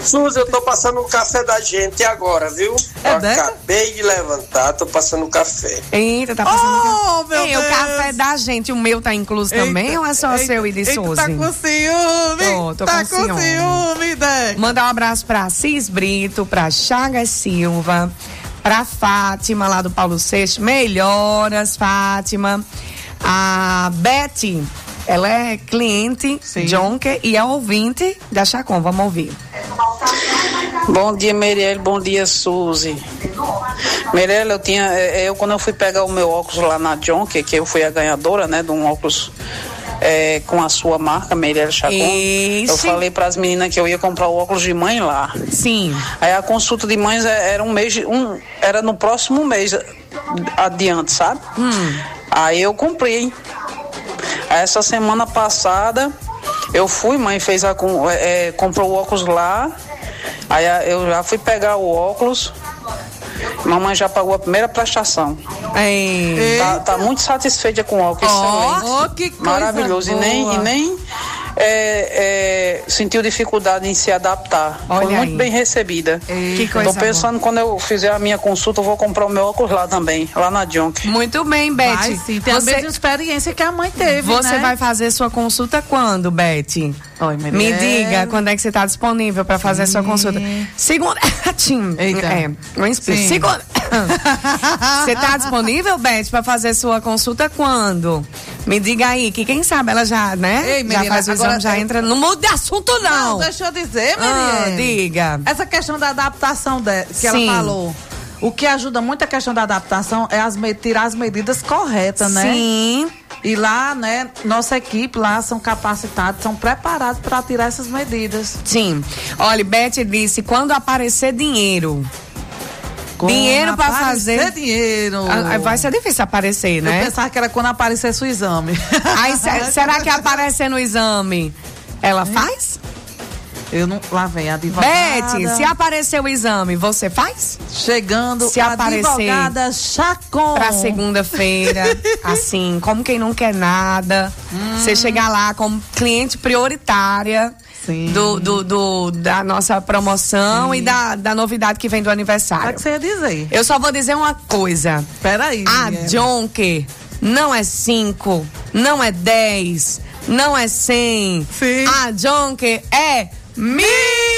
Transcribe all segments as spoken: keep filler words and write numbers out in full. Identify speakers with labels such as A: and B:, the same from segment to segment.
A: Suzy, eu tô passando o café da gente agora, viu?
B: É
A: eu
B: Deca?
A: acabei de levantar, tô passando o café.
C: Eita, tá passando
B: Oh,
C: o
B: meu
C: Ei, o
B: Deus.
C: café da gente, o meu tá incluso
B: Eita,
C: também ou é só
B: eita,
C: seu e de
B: eita,
C: Suzy?
B: Tá com ciúme.
C: Tô, tô
B: tá
C: com ciúme.
B: ciúme, Deca.
C: Mandar um abraço pra Cis Brito, pra Chagas Silva, pra Fátima lá do Paulo Seixas. Melhoras, Fátima. A Betty, ela é cliente Jonker e é ouvinte da Chacon. Vamos ouvir.
D: Bom dia, Merielle. Bom dia, Suzy. Merielle, eu tinha, eu quando eu fui pegar o meu óculos lá na Jonker, que eu fui a ganhadora, né, de um óculos é, com a sua marca, Merielle Chacon.
C: Ixi.
D: Eu falei para as meninas que eu ia comprar o óculos de mãe lá.
C: Sim.
D: Aí a consulta de mães era um mês, um, era no próximo mês adiante, sabe?
C: Hum.
D: Aí eu comprei. Essa semana passada eu fui, mãe fez a é, comprou o óculos lá. Aí eu já fui pegar o óculos. Mamãe já pagou a primeira prestação.
C: Ei.
D: Tá, tá muito satisfeita com o óculos.
B: Oh, oh, que coisa
D: maravilhoso.
B: boa.
D: E nem, e nem é, é, sentiu dificuldade em se adaptar.
C: Olha
D: Foi muito
C: aí.
D: bem recebida.
C: Que coisa
D: Tô pensando,
C: boa.
D: quando eu fizer a minha consulta, eu vou comprar o meu óculos lá também, lá na Jonker.
C: Muito bem, Betty.
B: Vai, sim, tem
C: Você-
B: a mesma experiência que a mãe teve,
C: Você
B: né?
C: vai fazer sua consulta quando, Betty?
B: Oi,
C: Me
B: Merielle.
C: diga quando é que você está disponível para fazer sua consulta. Segunda. Tim.
B: Eita.
C: É, não explico.
B: Sim.
C: Segunda. Você está disponível, Beth, para fazer sua consulta quando? Me diga aí, que quem sabe ela já, né?
B: Ei,
C: já
B: menina,
C: faz o exame,
B: agora
C: já
B: eu-
C: entra. Não muda de assunto, não.
B: Não, deixa eu dizer,
C: Ah,
B: Merielle.
C: diga.
B: Essa questão da adaptação de, que
C: Sim.
B: ela falou. O que ajuda muito a questão da adaptação é as, me- tirar as medidas corretas, né?
C: Sim.
B: E lá, né, nossa equipe lá são capacitados, são preparados para tirar essas medidas.
C: Sim. Olha, Beth disse, quando aparecer dinheiro.
B: Quando
C: Dinheiro pra
B: aparecer
C: fazer-
B: dinheiro.
C: Ah, vai ser difícil aparecer,
B: Eu
C: né?
B: pensava que era quando aparecesse o exame.
C: Aí, se- será que aparecer no exame, ela faz?
B: Eu não. Lá vem a advogada.
C: Beth, se aparecer o exame, você faz?
B: Chegando
C: se
B: a
C: aparecer
B: advogada Chacon.
C: Pra segunda-feira, assim, como quem não quer nada. Você chegar lá como cliente prioritária
B: Sim.
C: do, do, do- da nossa promoção
B: Sim.
C: e da, da novidade que vem do
B: O que
C: aniversário.
B: é que você ia dizer?
C: Eu só vou dizer uma coisa.
B: Peraí.
C: A
B: Miguel.
C: Jonker não é cinco, não é dez, não é cem.
B: Sim.
C: A Jonker é mil!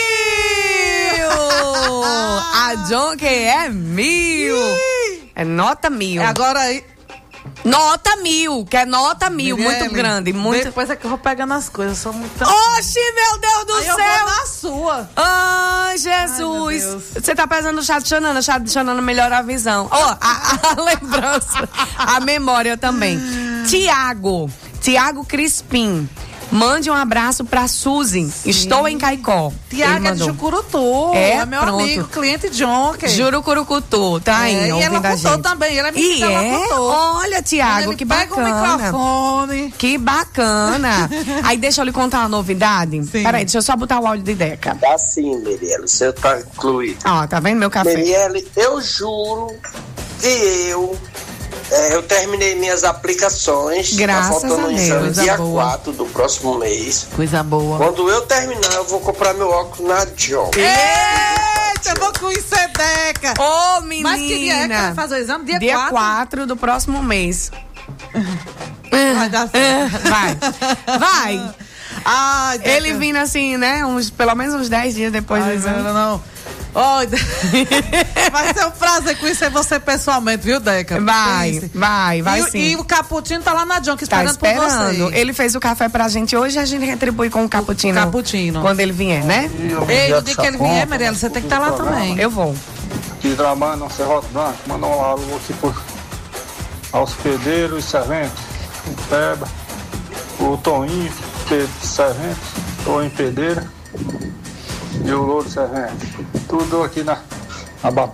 C: A Jonker é mil! É nota mil.
B: É agora aí.
C: Nota mil, que é nota mil,
B: Mirielle,
C: muito grande, muito...
B: Depois é que eu vou pegando as coisas, eu sou muito.
C: Oxi, meu Deus do
B: Aí eu
C: céu!
B: vou na sua.
C: Ai,
B: Ai,
C: Jesus!
B: meu Deus.
C: Você tá pesando o chá de Xanana, o chá de Xanana melhora a visão. Ó, a, a lembrança, a memória também. Tiago, Tiago Crispim. Mande um abraço pra Suzy. Estou em Caicó. Ele
B: Tiago é de
C: mandou.
B: Jucurutu.
C: É,
B: É meu
C: pronto.
B: amigo, cliente Jonker.
C: Jurucurucutu, tá aí,
B: É, e
C: ouvindo
B: ela
C: a
B: locutor
C: gente.
B: também, ele é
C: E
B: menino
C: é?
B: locutor.
C: Olha, Tiago,
B: Ele
C: que
B: pega
C: bacana.
B: o microfone.
C: Que bacana. Aí deixa eu lhe contar uma novidade.
B: Sim.
C: Peraí, deixa eu só botar o áudio de Deca.
A: Tá sim, Merielle, o seu tá incluído.
C: Ó, tá vendo meu café?
A: Merielle, eu juro que eu é, eu terminei minhas aplicações.
C: Graças
A: tá faltando
C: a
A: um
C: Deus.
A: exame
B: Coisa
A: dia
B: boa.
A: quatro do próximo mês.
B: Coisa boa.
A: Quando eu terminar, eu vou comprar meu óculos na Jonker.
B: Eita, eu vou conhecer Deca.
C: Ô, menina.
B: Mas que dia é que vai fazer o exame? Dia
C: Dia
B: quatro?
C: quatro do próximo mês.
B: Vai dar certo.
C: Vai. Vai.
B: Ai, Deca.
C: Ele vindo assim, né? Uns, pelo menos uns dez dias depois do
B: Ai,
C: exame.
B: não, não. Oi, vai ser um prazer conhecer você pessoalmente, viu, Deca?
C: Vai,
B: Pense.
C: vai, vai
B: e,
C: sim.
B: E o Cappuccino tá lá na Jonker
C: Tá
B: esperando, por
C: esperando.
B: você.
C: Ele fez o café pra gente hoje e a gente retribui com o cappuccino.
B: cappuccino.
C: Quando ele vier, né?
B: Ei, no dia que ele vier, Mariela, você tem que estar lá também.
C: Eu vou.
E: Aqui trabalho no Serrote Branco, mandar um alô aqui por aos pedreiros e serventes, o Peba, o Toninho, Pedro Servente, Toninho Pedreira e o Louro Servente. Tudo aqui na, na batalha.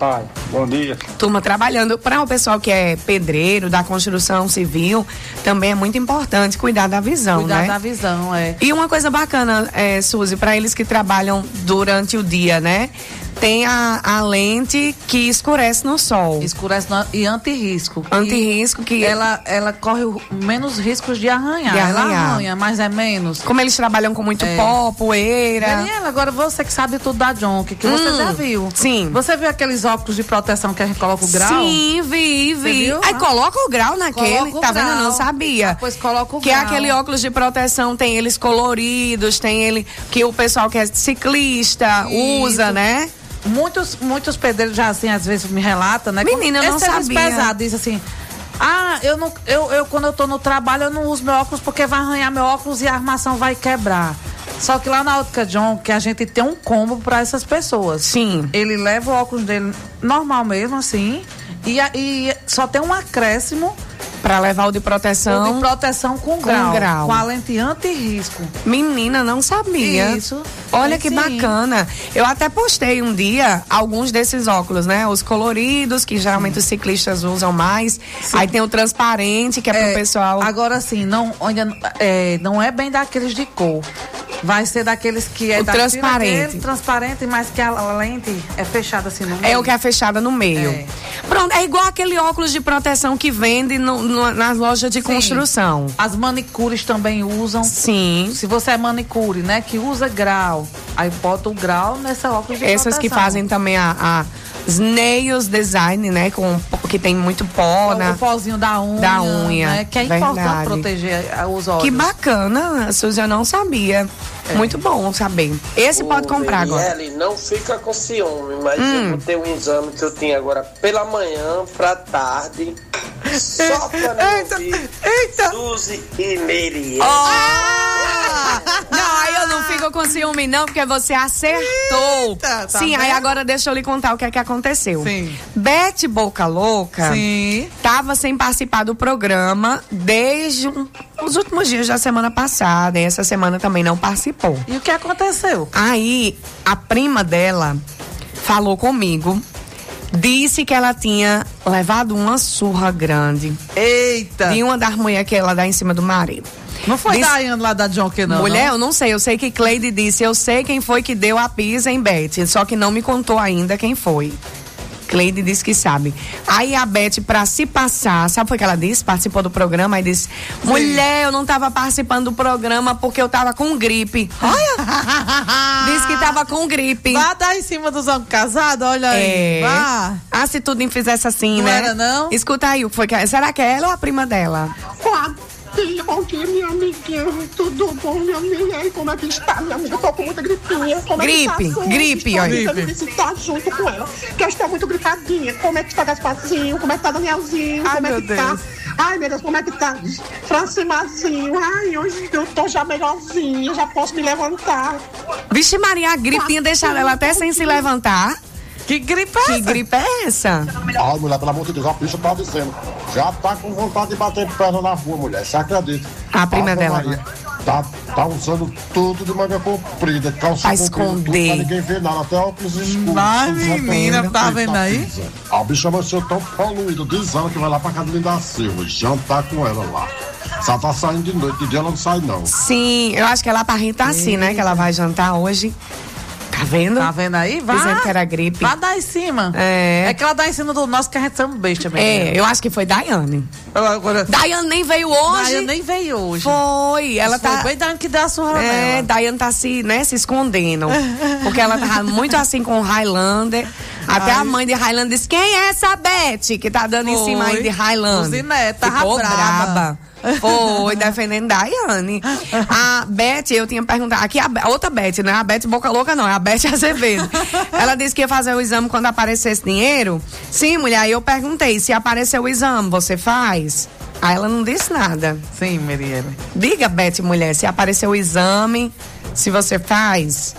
E: Bom dia.
C: Turma trabalhando. Para o pessoal que é pedreiro, da construção civil, também é muito importante cuidar da visão,
B: Cuidar
C: né?
B: da visão, é.
C: E uma coisa bacana, é, Suzy, para eles que trabalham durante o dia, né? Tem a, a lente que escurece no sol.
B: Escurece no, e anti-risco.
C: Anti-risco
B: E
C: que...
B: Ela, ela corre o- menos riscos de arranhar.
C: De
B: Ela
C: arranhar.
B: arranha, mas é menos.
C: Como eles trabalham com muito
B: É.
C: pó, poeira...
B: Daniela, agora você que sabe tudo da Jonk, que você
C: Hum,
B: já viu.
C: sim.
B: Você viu aqueles óculos de proteção que a gente coloca o grau?
C: Sim, vi,
B: Você
C: vi.
B: viu?
C: Aí coloca o grau naquele,
B: Coloca o
C: tá vendo?
B: grau.
C: Eu não sabia.
B: Ah, pois coloca o
C: que é
B: grau.
C: aquele óculos de proteção, tem eles coloridos, tem ele que o pessoal que é ciclista
B: Isso.
C: usa, né?
B: Muitos, muitos pedreiros já assim, às vezes me relatam, né?
C: Menina, eu não
B: Esse serviço
C: sabia.
B: pesado, diz assim. Ah, eu não, eu, eu quando eu tô no trabalho eu não uso meu óculos porque vai arranhar meu óculos e a armação vai quebrar. Só que lá na Ótica John, que a gente tem um combo para essas pessoas.
C: Sim.
B: Ele leva o óculos dele normal mesmo, assim, e, a- e só tem um acréscimo
C: Pra levar o de proteção.
B: de proteção com,
C: Com
B: grau,
C: grau.
B: com a lente anti-risco.
C: Menina, não sabia.
B: Isso.
C: Olha
B: É,
C: que
B: sim.
C: bacana. Eu até postei um dia alguns desses óculos, né? Os coloridos, que geralmente os ciclistas usam mais. Aí tem o transparente, que é, pro pessoal.
B: Agora sim, não, ainda, é, não é bem daqueles de cor. Vai ser daqueles que é
C: O
B: daquele-
C: transparente.
B: aquele transparente, mas que a lente é fechada assim no meio.
C: É o que é fechada no meio.
B: É.
C: Pronto, é igual aquele óculos de proteção que vende no- no- nas lojas de
B: Sim.
C: construção.
B: As manicures também usam.
C: Sim.
B: Se você é manicure, né, que usa grau, aí bota o grau nessa óculos de
C: Essas que
B: proteção.
C: fazem também a, a nails design, né? Com, que tem muito pó,
B: o
C: né?
B: pozinho da unha,
C: Da unha,
B: né, que é
C: verdade.
B: importante proteger ah, os olhos.
C: Que bacana, Suzy, eu não sabia.
B: É.
C: Muito bom saber. Esse pode comprar agora.
A: Mirielle, não fica com ciúme, mas
C: Hum.
A: eu botei um exame que eu tinha agora pela manhã, pra tarde, só pra não
C: Eita,
A: ouvir
C: eita.
A: Suzy e Mirielle.
C: Ah! Não, aí eu não fico com ciúme, não, porque você acertou.
B: Eita, tá
C: Sim, aí
B: vendo?
C: agora deixa eu lhe contar o que é que aconteceu.
B: Sim.
C: Beth Boca Louca
B: Sim.
C: tava sem participar do programa desde um- os últimos dias da semana passada. E essa semana também não participou.
B: E o que aconteceu?
C: Aí, a prima dela falou comigo, disse que ela tinha levado uma surra grande
B: Eita!
C: de uma das mulheres que ela dá em cima do marido.
B: Não foi
C: Disse-
B: Daiane lá da Jonk, não?
C: Mulher,
B: não?
C: eu não sei, eu sei que Cleide disse, eu sei quem foi que deu a pisa em Beth, só que não me contou ainda quem foi. Cleide disse que sabe. Aí a Beth, pra se passar, sabe o que ela disse? Participou do programa e disse: mulher, eu não tava participando do programa porque eu tava com gripe. Olha! Disse que tava com gripe.
B: Vá dar em cima dos homens casados, olha aí.
C: É.
B: Vá.
C: Ah, se tudo fizesse assim,
B: Não
C: né?
B: era, não?
C: Escuta aí, o que foi que... será que é ela ou a prima dela?
F: Filha, bom dia, minha amiguinha. Tudo bom, minha amiga? E como é que está, minha amiga? Eu tô com muita gripinha. Como
C: Gripe,
F: é que tá,
C: gripe,
F: Estou
C: olha.
F: tentando visitar junto com ela. Que eu estou muito gripadinha. Como é que está Gasparzinho? Como é que tá Danielzinho?
B: Ai,
F: Como é
B: meu
F: que
B: Deus.
F: tá? Ai, meu Deus, como é que tá Francimazinho? Ai, hoje eu tô já melhorzinha. Já posso me levantar.
C: Vixe Maria, a gripe tinha deixado ela até sem se levantar.
B: Que gripe é
C: Que
B: essa?
C: gripe é essa?
G: Ai, mulher, pelo amor de Deus, a bicha tá dizendo. Já tá com vontade de bater perna na rua, mulher. Você acredita?
C: A prima
G: Ave
C: dela.
G: Maria, Tá, tá usando tudo de manga comprida, calça
C: Pra
G: comprida,
C: esconder.
G: tudo, pra ninguém ver nada, até óculos escuros.
B: Vai,
G: tudo já
B: menina,
G: tem
B: tá
G: feito
B: vendo
G: na
B: aí?
G: pizza. A bicha amanheceu tão poluída, dizendo que vai lá pra casa de Linda Silva, jantar com ela lá. Só tá saindo de noite, de dia ela não sai não.
C: Sim, eu acho que ela pra Rita tá assim, né? Que ela vai jantar hoje. Tá vendo?
B: Tá vendo aí? Vá.
C: Dizendo que era gripe.
B: Vá dar em cima.
C: É.
B: É que ela dá em cima do nosso, que a gente chama besta mesmo.
C: É, eu acho que foi Daiane.
B: Agora,
C: Daiane nem veio hoje.
B: Daiane nem veio hoje.
C: Foi, ela
B: Foi
C: tá...
B: bem Daiane que deu a surra
C: É,
B: nela.
C: Daiane tá se, né, se escondendo. Porque ela tava muito assim com o Highlander. Até
B: Ai.
C: a mãe de Highlander disse: quem é essa Beth que tá dando em
B: Foi.
C: cima aí de Highlander?
B: Luziné, tava
C: Ficou
B: braba.
C: braba. Foi, defendendo Daiane. A Beth, eu tinha perguntado. Aqui a, a outra Beth, não é a Beth Boca Louca, não, é a Beth Azevedo. Ela disse que ia fazer o exame quando aparecesse dinheiro. Sim, mulher, aí eu perguntei: se aparecer o exame, você faz? Aí ela não disse nada.
B: Sim, Miriam.
C: Diga, Beth, mulher, se aparecer o exame, se você faz.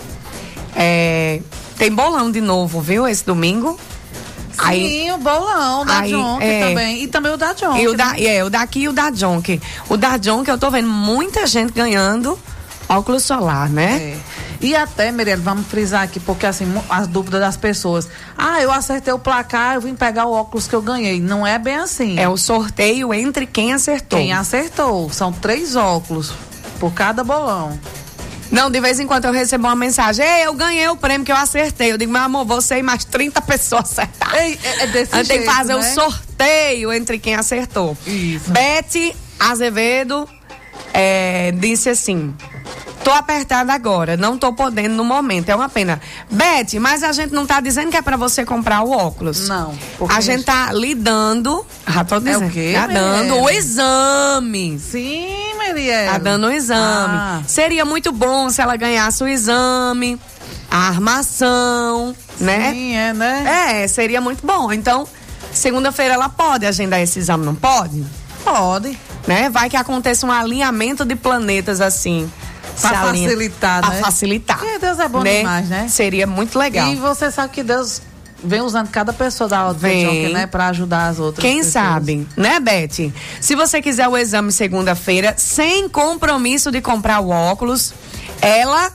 C: É, tem bolão de novo, viu, esse domingo?
B: Sim, o bolão da
C: aí,
B: Jonk
C: é.
B: também. E também o da Jonk.
C: E o, da,
B: né?
C: é, o daqui e o da Jonk. O da Jonk, eu tô vendo muita gente ganhando óculos solar, né?
B: É. E até, Meriel, vamos frisar aqui, porque assim, as dúvidas das pessoas. Ah, eu acertei o placar, eu vim pegar o óculos que eu ganhei. Não é bem assim.
C: É o sorteio entre quem acertou.
B: Quem acertou. São três óculos por cada bolão.
C: Não, de vez em quando eu recebo uma mensagem: ei, eu ganhei o prêmio que eu acertei. Eu digo: meu amor, você e mais trinta pessoas acertaram.
B: Ei, é, é desse jeito,
C: tem que fazer o
B: né?
C: sorteio entre quem acertou.
B: Isso.
C: Beth Azevedo é, disse assim: tô apertada agora, não tô podendo no momento, é uma pena. Beth, mas a gente não tá dizendo que é pra você comprar o óculos.
B: Não.
C: A gente tá lhe dando, já tô dizendo,
B: É o quê,
C: tá dando
B: Meriel?
C: o exame.
B: Sim, Meriel.
C: Tá dando o exame.
B: Ah.
C: Seria muito bom se ela ganhasse o exame, a armação, né?
B: Sim, é, né?
C: É, seria muito bom. Então, segunda-feira ela pode agendar esse exame, não pode?
B: Pode.
C: Né? Vai que aconteça um alinhamento de planetas assim.
B: Pra
C: se alinha-
B: facilitar,
C: pra
B: né?
C: facilitar.
B: Porque Deus é bom demais, né?
C: Seria muito legal.
B: E você sabe que Deus vem usando cada pessoa da Ótica
C: Vem.
B: Jonker, né? Pra ajudar as outras
C: Quem
B: pessoas.
C: sabe, né, Beth? Se você quiser o exame segunda-feira, sem compromisso de comprar o óculos, ela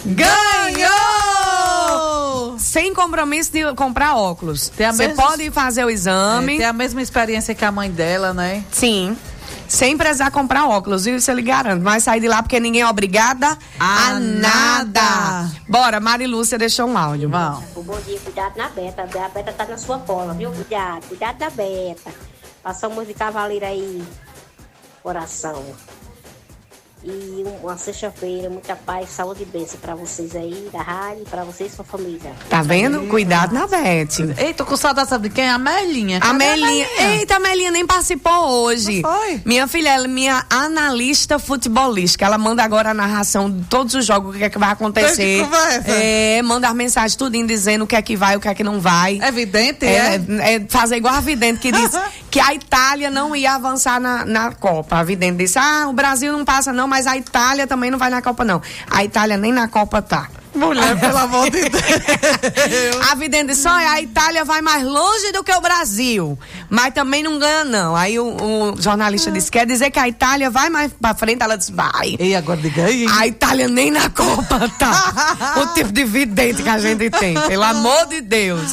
C: ganhou! Sem compromisso de comprar óculos.
B: Tem a
C: Você
B: mesma-
C: pode fazer o exame.
B: É, tem a mesma experiência que a mãe dela, né?
C: Sim. Sem precisar comprar óculos, viu? Isso eu lhe garanto. Vai sair de lá porque ninguém é obrigada a,
B: A
C: nada.
B: nada.
C: Bora, Marilúcia deixou um áudio.
B: Vamos.
H: O bom dia, cuidado na Beta. A Beta tá na sua cola, viu? Cuidado, cuidado da Beta. Passamos de cavaleiro aí, coração. E uma sexta-feira, muita paz, saúde e bênção pra vocês aí, da rádio, pra vocês e sua família.
C: Tá vendo? Cuidado na Beth.
B: Ei, tô com saudade, sabe de quem? A Melinha.
C: A
B: Cadê
C: Melinha. Eita, a Melinha nem participou hoje.
B: Não foi?
C: Minha filha, ela é minha analista futebolística. Ela manda agora a narração de todos os jogos, o que é que vai acontecer.
B: Que conversa.
C: É, manda as mensagens tudinho dizendo o que é que vai, o que é que não vai.
B: É evidente,
C: É,
B: é?
C: é fazer igual a Vidente que disse que a Itália não ia avançar na, na Copa. A Vidente disse: ah, o Brasil não passa não, mas a Itália também não vai na Copa não. A Itália nem na Copa tá.
B: Mulher, pelo amor de Deus.
C: A Vidente disse: olha, a Itália vai mais longe do que o Brasil, mas também não ganha não. Aí o, o jornalista disse: quer dizer que a Itália vai mais pra frente? Ela disse: vai.
B: E agora diga aí.
C: A Itália nem na Copa tá. O tipo de vidente que a gente tem, pelo amor de Deus.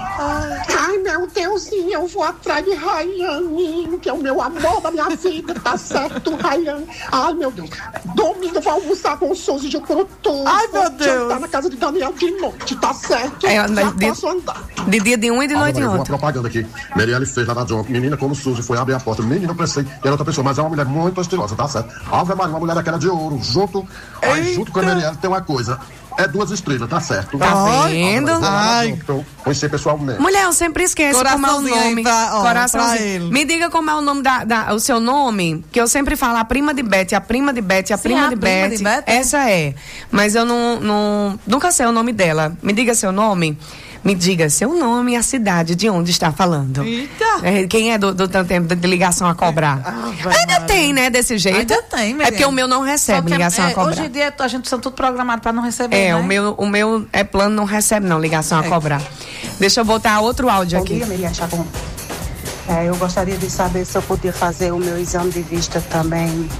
F: Ai, meu Deusinho, eu vou atrás de Rayane, que é o meu amor da minha vida, tá certo, Rayane? Ai, meu Deus. Domingo eu vou almoçar com o Souza de Croton.
B: Ai, meu Deus.
F: Tá na casa de Daniel de noite, tá certo?
C: É,
F: Já
C: de-
F: posso andar.
C: De dia de um e de noite
G: Agora,
C: em
G: uma
C: outro.
G: propaganda aqui. Merielle fez lá na John. Menina, como Suzy foi abrir a porta. Menina, eu pensei que era outra pessoa, mas é uma mulher muito estilosa, tá certo? Ave Maria, uma mulher daquela de ouro. Junto, aí, junto com a Merielle tem uma coisa. É duas estrelas, tá certo?
C: Tá vendo?
G: Ai. Eu conheci pessoalmente.
C: Mulher, eu sempre esqueço como é o
B: Coraçãozinho aí
C: nome.
B: pra- ó,
C: Coraçãozinho.
B: pra ele.
C: Me diga como é o nome da, da- o seu nome, que eu sempre falo a prima de Beth, a prima de Beth, a
B: Sim,
C: prima
B: a
C: de
B: prima
C: Beth.
B: de Beth, é.
C: Essa é. Mas eu não, não nunca sei o nome dela. Me diga seu nome. Me diga seu nome e a cidade de onde está falando.
B: Eita.
C: É, quem é do, do tanto tempo de ligação a cobrar?
B: Ah, vai,
C: Ainda
B: Maria.
C: tem, né, desse jeito?
B: Ainda tem,
C: É
B: Meriel.
C: porque o meu não
B: Só
C: recebe
B: que é-
C: ligação
B: é,
C: a cobrar.
B: hoje em dia a gente são tudo programado pra não receber,
C: É,
B: né?
C: o meu, o meu é plano, não recebe não ligação a
B: É.
C: cobrar. Deixa eu botar outro áudio
I: Bom
C: aqui.
I: dia, Miriam Chacon. É, eu gostaria de saber se eu podia fazer o meu exame de vista também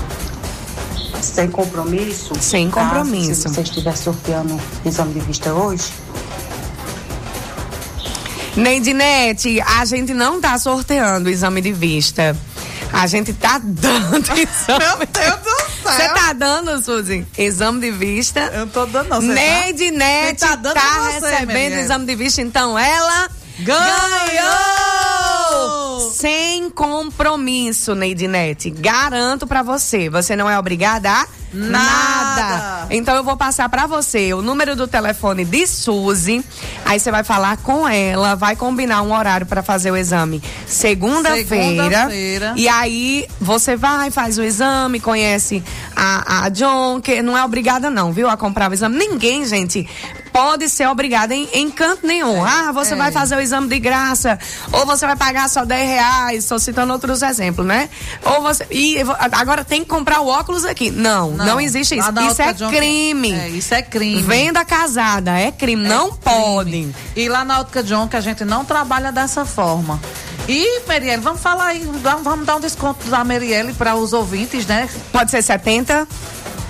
I: sem compromisso.
C: Sem
I: Caso,
C: compromisso.
I: Se você estiver sorteando exame de vista hoje.
C: Neidinete, a gente não tá sorteando o exame de vista. A gente tá dando exame.
B: Meu Deus do céu.
C: Você tá dando, Suzy? Exame de vista.
B: Eu não tô dando, não. Você tá?
C: Neidinete
B: Quem tá
C: tá,
B: dando é você,
C: recebendo
B: Meriel.
C: exame de vista, então ela ganhou! Sem compromisso, Neidinete. Garanto pra você. Você não é obrigada a nada.
B: Nada.
C: Então eu vou passar pra você o número do telefone de Suzy. Aí você vai falar com ela, vai combinar um horário pra fazer o exame segunda-feira.
B: Segunda-feira.
C: E aí você vai, faz o exame, conhece a, a John, que não é obrigada não, viu, a comprar o exame. Ninguém, gente, pode ser obrigada em, em canto nenhum. ah, você
B: é.
C: vai fazer o exame de graça, ou você vai pagar só dez reais, estou citando outros exemplos, né? Ou você, e agora tem que comprar o óculos aqui. Não, não, não existe isso.
B: Lá na
C: Isso é
B: Ótica John-
C: crime.
B: É, isso é crime.
C: Venda casada, é crime, não
B: crime.
C: pode.
B: E lá na Ótica John, que a gente não trabalha dessa forma. E, Merielle, vamos falar aí, vamos dar um desconto da Merielle para os ouvintes, né?
C: Pode ser setenta?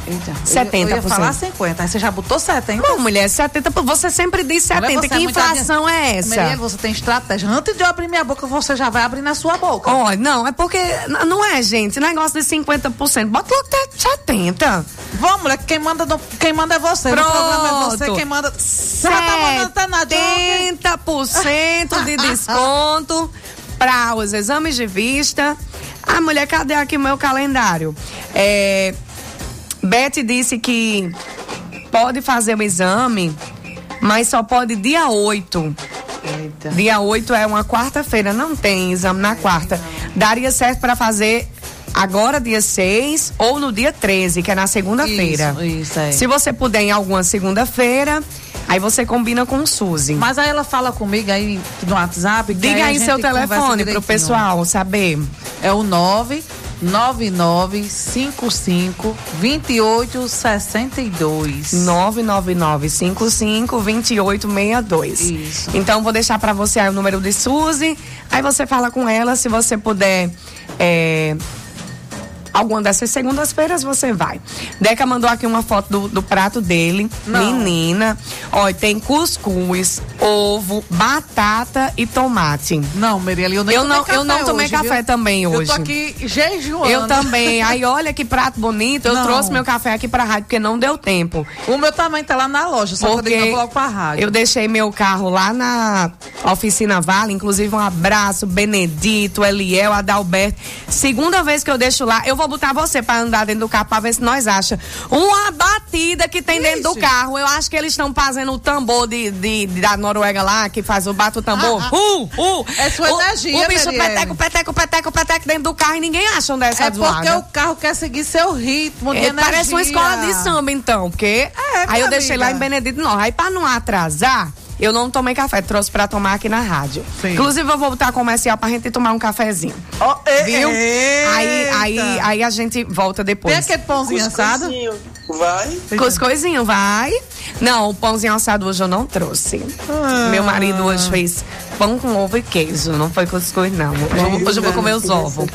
B: Eita,
C: setenta por cento.
B: Eu ia falar cinquenta, aí você já botou setenta.
C: Não, mulher, setenta por cento. Você sempre diz setenta.
B: Você
C: Que
B: é
C: inflação
B: muito
C: é essa?
B: Marielle, você tem estratégia. Antes de eu abrir minha boca, você já vai abrir na sua boca.
C: Ó, oh, não, é porque n- não é, gente. Negócio de cinquenta por cento. Bota logo até setenta.
B: Vamos, mulher, quem manda, no, quem manda é você.
C: Pronto.
B: O problema é você, quem manda. Você já tá mandando tá na
C: setenta por cento de desconto para os exames de vista. Ah, mulher, cadê aqui o meu calendário? É, Beth disse que pode fazer o exame, mas só pode dia oito.
B: Eita.
C: Dia oito é uma quarta-feira, não tem exame na quarta. Daria certo para fazer agora dia seis ou no dia treze, que é na segunda-feira.
B: Isso, isso aí.
C: Se você puder em alguma segunda-feira, aí você combina com o Suzy.
B: Mas aí ela fala comigo aí no WhatsApp. que
C: Diga
B: a
C: aí
B: gente
C: seu
B: conversa
C: telefone pro
B: direitinho.
C: pessoal saber.
B: É o nove nove nove cinco cinco, dois oito seis dois.
C: nove nove nove cinco cinco, dois oito seis dois.
B: Isso.
C: Então vou deixar pra você aí o número de Suzy. Aí você fala com ela, se você puder. É... Alguma dessas segundas-feiras você vai. Deca mandou aqui uma foto do, do prato dele.
B: Não.
C: Menina. Olha, tem cuscuz, ovo, batata e tomate.
B: Não, Marielle, eu nem
C: Eu
B: tomei
C: não,
B: café
C: eu não tomei
B: hoje,
C: café
B: viu?
C: também hoje.
B: Eu tô aqui jejuando.
C: Eu também. Aí olha que prato bonito. Eu
B: Não.
C: trouxe meu café aqui pra rádio porque não deu tempo.
B: O meu tamanho tá lá na loja, só
C: Porque
B: que eu coloco pra rádio.
C: eu deixei meu carro lá na oficina Vale, inclusive um abraço, Benedito, Eliel, Adalberto. Segunda vez que eu deixo lá, eu vou botar você pra andar dentro do carro pra ver se nós acha uma batida que tem dentro do
B: Ixi.
C: carro. Eu acho que eles estão fazendo o tambor de, de, de- da Noruega lá, que faz o bate o tambor.
B: Ah, ah.
C: Uh, uh.
B: É sua
C: o,
B: energia,
C: O bicho
B: Marielle.
C: peteco, peteco, peteco, peteco dentro do carro e ninguém acha onde é essa
B: É porque
C: zoada.
B: o carro quer seguir seu ritmo de
C: É,
B: energia.
C: parece uma escola de samba, então, porque aí
B: minha
C: eu deixei
B: amiga.
C: lá em Benedito não. Aí pra não atrasar, eu não tomei café, trouxe pra tomar aqui na rádio.
B: Sim.
C: Inclusive eu vou botar comercial pra gente tomar um cafezinho.
B: Ó, e-
C: Viu?
B: eita.
C: Aí, aí, aí a gente volta depois.
B: Tem aquele pãozinho assado?
A: Cuscuzinho, vai.
C: Cuscuzinho, vai? Não, o pãozinho assado hoje eu não trouxe.
B: Ah.
C: Meu marido hoje fez pão com ovo e queijo, não foi cuscuz não. Hoje, hoje eu vou comer os ovos.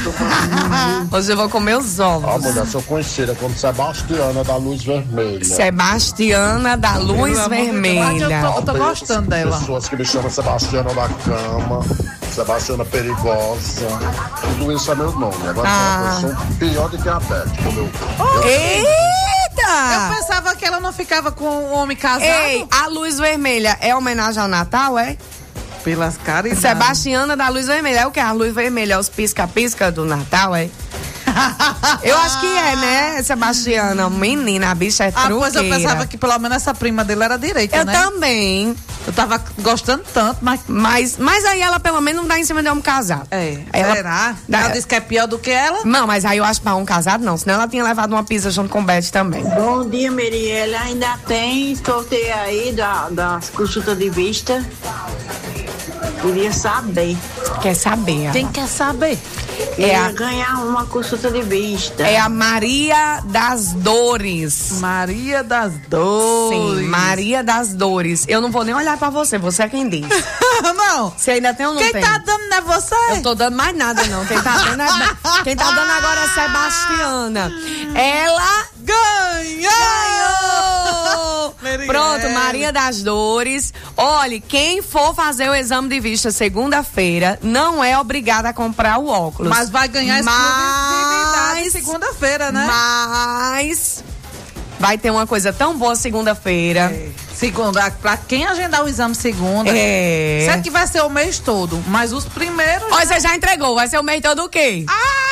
C: Hoje eu vou comer os
G: A
C: ovos.
G: mulher, sou conhecida como Sebastiana da Luz Vermelha.
C: Sebastiana da Luz
B: Pelo amor de Deus.
C: Vermelha.
B: Eu tô- eu tô gostando dela.
G: Pessoas que me chamam Sebastiana da Cama, Sebastiana Perigosa. Tudo isso é meu nome. Agora
C: Ah.
G: eu sou pior do que a Beth. Como eu, eu
C: Eita!
B: Eu pensava que ela não ficava com um homem casado.
C: Ei, a Luz Vermelha é homenagem ao Natal, é?
B: Pelas caras.
C: Sebastiana da Luz Vermelha. É o que? A Luz Vermelha é os pisca-pisca do Natal, é? Eu acho que é, né, Sebastiana? Menina, a bicha é
B: Ah,
C: truqueira.
B: pois eu pensava que pelo menos essa prima dele era direita,
C: Eu
B: né?
C: também.
B: Eu tava gostando tanto, mas...
C: Mas, mas aí ela pelo menos não dá em cima de homem casado.
B: É,
C: Ela-
B: será?
C: Dá-
B: Ela disse que é pior do que ela?
C: Não, mas aí eu acho pra um casado não, senão ela tinha levado uma pizza junto com o Beth também.
J: Bom dia, Marielle. Ainda tem sorteio aí da, das consultas de vista. Queria saber.
C: Quer saber?
B: Quem quer saber?
C: É
J: Queria
C: a,
J: ganhar uma consulta de vista.
C: é a Maria das Dores.
B: Maria das Dores.
C: Sim, Maria das Dores. Eu não vou nem olhar pra você, você é quem diz.
B: Não.
C: Você ainda tem ou não
B: Quem
C: tem?
B: tá dando não é você?
C: Eu tô dando mais nada, não. Quem tá dando, é... Quem tá dando agora é Sebastiana. Ela
B: Ganhou!
C: ganhou! Pronto, Maria das Dores. Olhe, quem for fazer o exame de vista segunda-feira, não é obrigada a comprar o óculos.
B: Mas vai ganhar exclusividade
C: Mas-
B: segunda-feira, né?
C: Mas vai ter uma coisa tão boa segunda-feira.
B: É. Segunda, pra quem agendar o exame segunda,
C: É.
B: certo que vai ser o mês todo, mas os primeiros...
C: Olha, você já entregou, vai ser o mês todo o quê?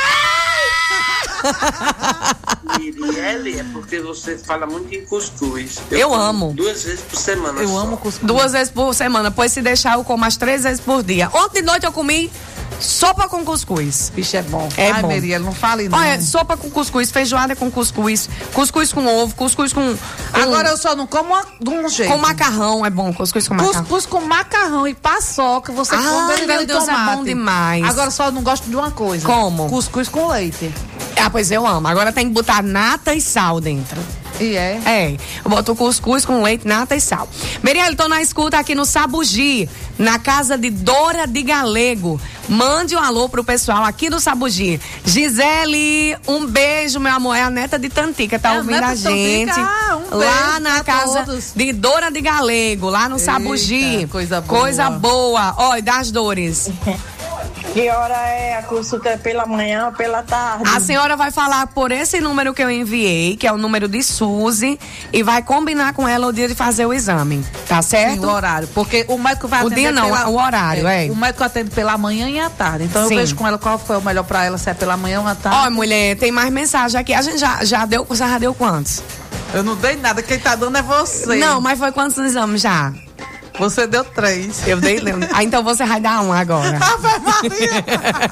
A: Marielle, é porque você fala muito em cuscuz.
C: Eu
A: como
C: amo.
A: Duas vezes por semana
B: Eu
A: só.
B: amo cuscuz.
C: Duas vezes por semana, pois se deixar eu como as três vezes por dia. Ontem de noite eu comi sopa com cuscuz.
B: Bicho, é bom.
C: É
B: Ai,
C: bom.
B: Marielle, não fale não.
C: Olha, sopa com cuscuz, feijoada com cuscuz, cuscuz com ovo, cuscuz com... com
B: Agora eu só não como uma- de um jeito.
C: Com macarrão, é bom, cuscuz com macarrão.
B: Cuscuz com macarrão e paçoca, você
C: Ai,
B: come ele
C: meu
B: de
C: Deus, é
B: tomate.
C: bom demais.
B: Agora só não gosto de uma coisa.
C: Como?
B: Cuscuz com leite.
C: Ah, pois eu amo. Agora tem que botar nata e sal dentro.
B: E é?
C: É. Eu boto cuscuz com leite, nata e sal. Meriel, tô na escuta aqui no Sabugi, na casa de Dora de Galego. Mande um alô pro pessoal aqui do Sabugi. Gisele, um beijo, meu amor. É a neta de Tantica, tá
B: É a
C: ouvindo
B: neta
C: a
B: de Tantica?
C: gente.
B: Ah, um
C: lá
B: beijo
C: na
B: pra
C: casa
B: todos.
C: de Dora de Galego, lá no
B: Eita,
C: Sabugi.
B: coisa boa.
C: Coisa boa. Olha, das dores.
J: Que hora é a consulta? Pela manhã ou pela tarde?
C: A senhora vai falar por esse número que eu enviei, que é o número de Suzy, e vai combinar com ela o dia de fazer o exame, tá certo?
B: Sim, o horário. Porque o médico vai
C: O
B: atender
C: dia não,
B: pela-
C: o horário, é.
B: O médico atende pela manhã e à tarde. Então
C: Sim.
B: eu vejo com ela qual foi o melhor pra ela, se é pela manhã ou à tarde.
C: Ó, mulher, tem mais mensagem aqui. A gente já, já deu, você já deu quantos?
B: Eu não dei nada, quem tá dando é você.
C: Não, mas foi quantos exames já?
B: Você deu três.
C: Eu dei. Ah, então você vai dar um agora.
B: Ave Maria!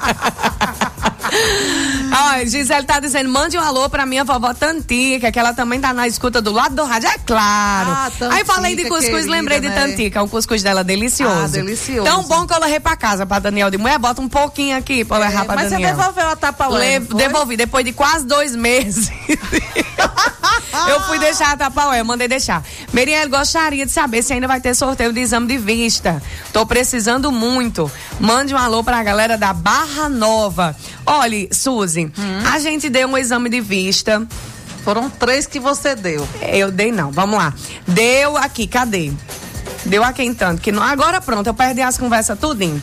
C: Ó, Gisele tá dizendo, mande um alô pra minha vovó Tantica, que ela também tá na escuta do lado do rádio, é claro.
B: Ah, Tantica,
C: aí falei de cuscuz,
B: querida,
C: lembrei de
B: né?
C: Tantica, o cuscuz dela é delicioso.
B: Ah, delicioso.
C: Tão bom que eu levei pra casa pra Daniel de mulher, bota um pouquinho aqui pra levar pra
B: Mas
C: Daniel.
B: você devolveu a Tupperware,
C: Le-
B: não foi?
C: Devolvi, depois de quase dois meses. Eu fui deixar a Tupperware, mandei deixar. Meriel, gostaria de saber se ainda vai ter sorteio de exame de vista. Tô precisando muito. Mande um alô pra galera da Barra Nova. Olha, Suzy,
B: Hum.
C: a gente deu um exame de vista.
B: Foram três que você deu.
C: Eu dei não, vamos lá. Deu aqui, cadê? Deu a quem tanto? Que não, agora pronto, eu perdi as conversas tudinho.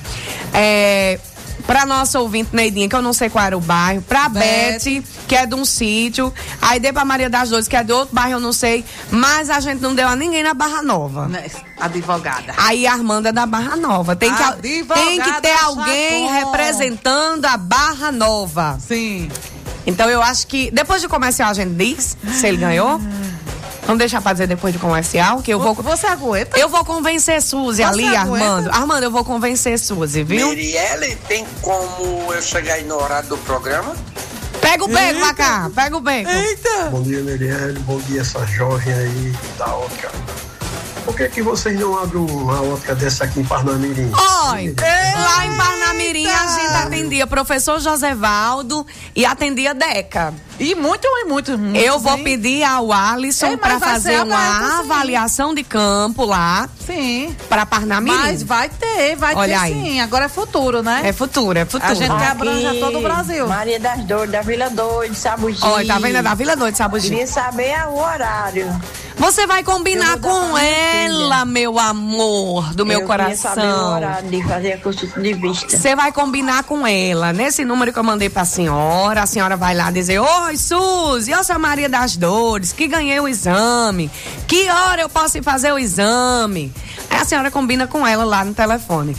C: É... Pra nossa ouvinte Neidinha, que eu não sei qual era o bairro. Pra Beth,
B: Beth,
C: que é de um sítio. Aí dei pra Maria das Dores, que é de outro bairro, eu não sei. Mas a gente não deu a ninguém na Barra Nova.
B: Né, advogada.
C: Aí a Armanda é da Barra Nova. Tem que,
B: Advogada
C: tem que ter alguém
B: Chacon.
C: representando a Barra Nova.
B: Sim.
C: Então eu acho que depois do comercial a gente diz se ele ganhou. Vamos deixar pra dizer depois do comercial, que eu vou...
B: Você aguenta?
C: Eu vou convencer Suzy
B: Você
C: ali,
B: aguenta?
C: Armando. Armando, eu vou convencer Suzy, viu?
A: Merielle, tem como eu chegar aí no horário do programa?
C: Pega o beco pra cá, pega o beco.
B: Eita!
K: Bom dia, Merielle. Bom dia, essa jovem aí da ótica. Por que que vocês não abrem uma ótica dessa aqui em Parnamirim?
C: Oi, lá em Parnamirim a gente atendia professor Josevaldo e atendia Deca.
B: E muito, e muito, muito.
C: Eu vou
B: sim.
C: pedir ao Alisson
B: Ei, mas
C: pra
B: vai
C: fazer
B: ser
C: uma
B: aberto, sim.
C: avaliação de campo lá
B: Sim.
C: pra Parnamirim.
B: Mas vai ter, vai
C: Olha
B: ter
C: aí.
B: sim. Agora é futuro, né?
C: É futuro, é futuro.
B: A gente quer abranger todo o Brasil.
J: Maria das Dores, da Vila Doide, Sabugi.
C: Olha, tá vendo? É da Vila Doide, Sabugi.
J: Queria saber o horário.
C: Você vai combinar
J: Eu vou dar
C: com
J: pra minha
C: ela, meu amor, do meu
J: eu queria saber o
C: coração.
J: horário de fazer a consulta de vista.
C: Você vai combinar com ela. Nesse número que eu mandei pra senhora, a senhora vai lá dizer: Oi, Suzy, eu sou a Maria das Dores, que ganhei o exame. Que hora eu posso ir fazer o exame? Aí a senhora combina com ela lá no telefone.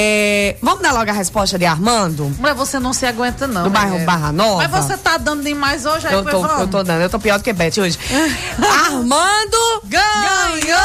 C: É, vamos dar logo a resposta de Armando?
B: Mas você não se aguenta, não.
C: Do bairro
B: mulher.
C: Barra Nova?
B: Mas você tá dando demais hoje, aí
C: Eu
B: foi,
C: tô,
B: vamos.
C: eu tô dando, eu tô pior do que Beth hoje. Armando
B: Ganhou!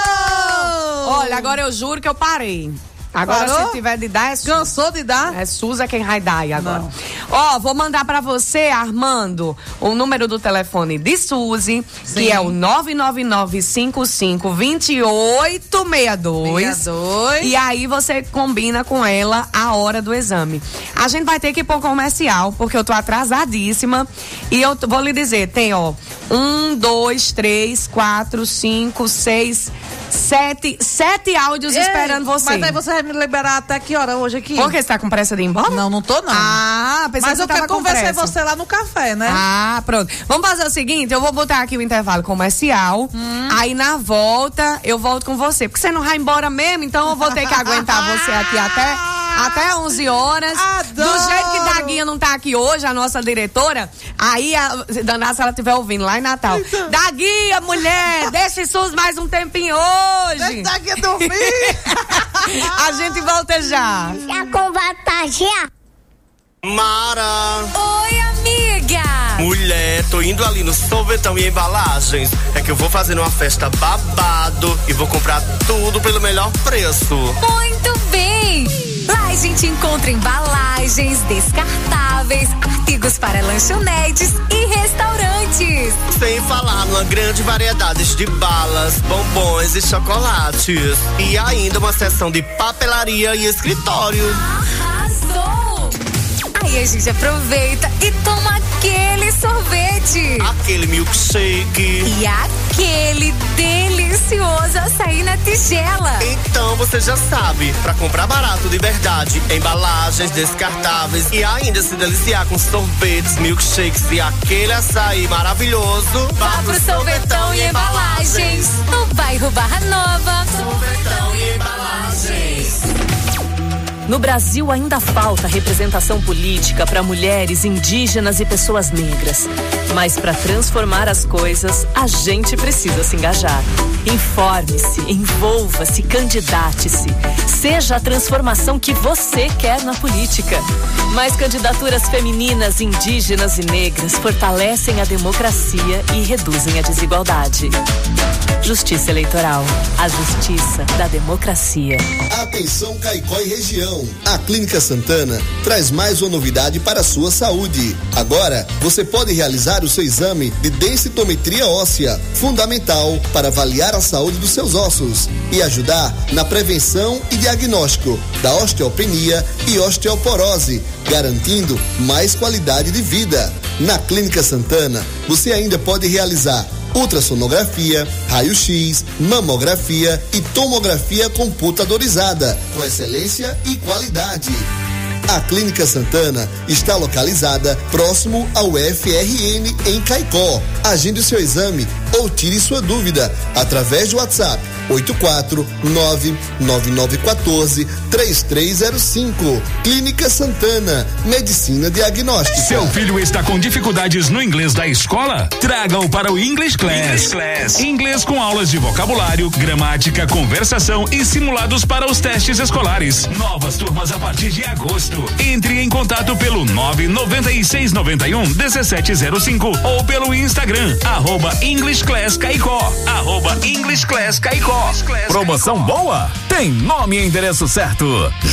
C: Olha, agora eu juro que eu parei. Agora,
B: Parou?
C: se tiver de dar, é Suzy.
B: Cansou de dar?
C: É Suzy quem vai dar aí agora.
B: Não.
C: Ó, vou mandar pra você, Armando, o número do telefone de Suzy, que é o nove nove nove cinco cinco dois oito seis dois.
B: sessenta e dois.
C: E aí você combina com ela a hora do exame. A gente vai ter que ir pro comercial, porque eu tô atrasadíssima. E eu t- vou lhe dizer, tem, ó, um, dois, três, quatro, cinco, seis, sete, sete áudios
B: Ei,
C: esperando você.
B: Mas aí você vai me liberar até que hora hoje aqui?
C: Por que você tá com pressa de ir embora?
B: Não, não tô não.
C: Ah, pensei
B: Mas
C: que
B: eu
C: você tava
B: quero
C: com
B: conversar
C: pressa.
B: você lá no café, né?
C: Ah, pronto. Vamos fazer o seguinte, eu vou botar aqui o intervalo comercial,
B: Hum.
C: aí na volta eu volto com você, porque você não vai embora mesmo, então eu vou ter que aguentar você aqui até, até onze horas.
B: Adoro.
C: Do jeito que Daguinha não tá aqui hoje, a nossa diretora, aí, a, danada se ela estiver ouvindo lá em Natal.
B: Então.
C: Daguinha, mulher, deixa SUS mais um tempinho hoje.
B: Deixa aqui dormir.
C: A gente volta já.
L: Já contagiar.
M: Mara!
L: Oi, amiga!
M: Mulher, tô indo ali no Sorvetão e Embalagens. É que eu vou fazer uma festa babado e vou comprar tudo pelo melhor preço.
L: Muito bem! Lá a gente encontra embalagens, descartáveis, artigos para lanchonetes e restaurantes.
M: Sem falar numa grande variedade de balas, bombons e chocolates. E ainda uma seção de papelaria e escritório.
L: Arrasou! Aí a gente aproveita e toma aquele sorvete.
M: Aquele milkshake.
L: E aquele delicioso açaí na tigela.
M: Então você já sabe, pra comprar barato de verdade, embalagens descartáveis e ainda se deliciar com sorvetes, milkshakes e aquele açaí maravilhoso,
L: vá pro Sorvetão e Embalagens, no bairro Barra Nova.
M: Sorvetão e Embalagens.
N: No Brasil ainda falta representação política para mulheres, indígenas e pessoas negras. Mas para transformar as coisas, a gente precisa se engajar. Informe-se, envolva-se, candidate-se. Seja a transformação que você quer na política. Mais candidaturas femininas, indígenas e negras fortalecem a democracia e reduzem a desigualdade. Justiça Eleitoral, a justiça da democracia.
O: Atenção Caicó e região. A Clínica Santana traz mais uma novidade para a sua saúde. Agora, você pode realizar o seu exame de densitometria óssea, fundamental para avaliar a saúde dos seus ossos e ajudar na prevenção e diagnóstico da osteopenia e osteoporose, garantindo mais qualidade de vida. Na Clínica Santana, você ainda pode realizar ultrassonografia, raio-x, mamografia e tomografia computadorizada, com excelência e qualidade. A Clínica Santana está localizada próximo ao F R N em Caicó. Agende o seu exame ou tire sua dúvida através do WhatsApp oito quatro nove nove nove um quatro três três zero cinco. Clínica Santana, medicina diagnóstica.
P: Seu filho está com dificuldades no inglês da escola? Traga-o para o English Class. English Class. Inglês com aulas de vocabulário, gramática, conversação e simulados para os testes escolares. Novas turmas a partir de agosto. Entre em contato pelo nove nove seis nove um um sete zero cinco ou pelo Instagram, arroba English Class Caicó, arroba English Class Caicó.
Q: Promoção boa? Tem nome e endereço certo.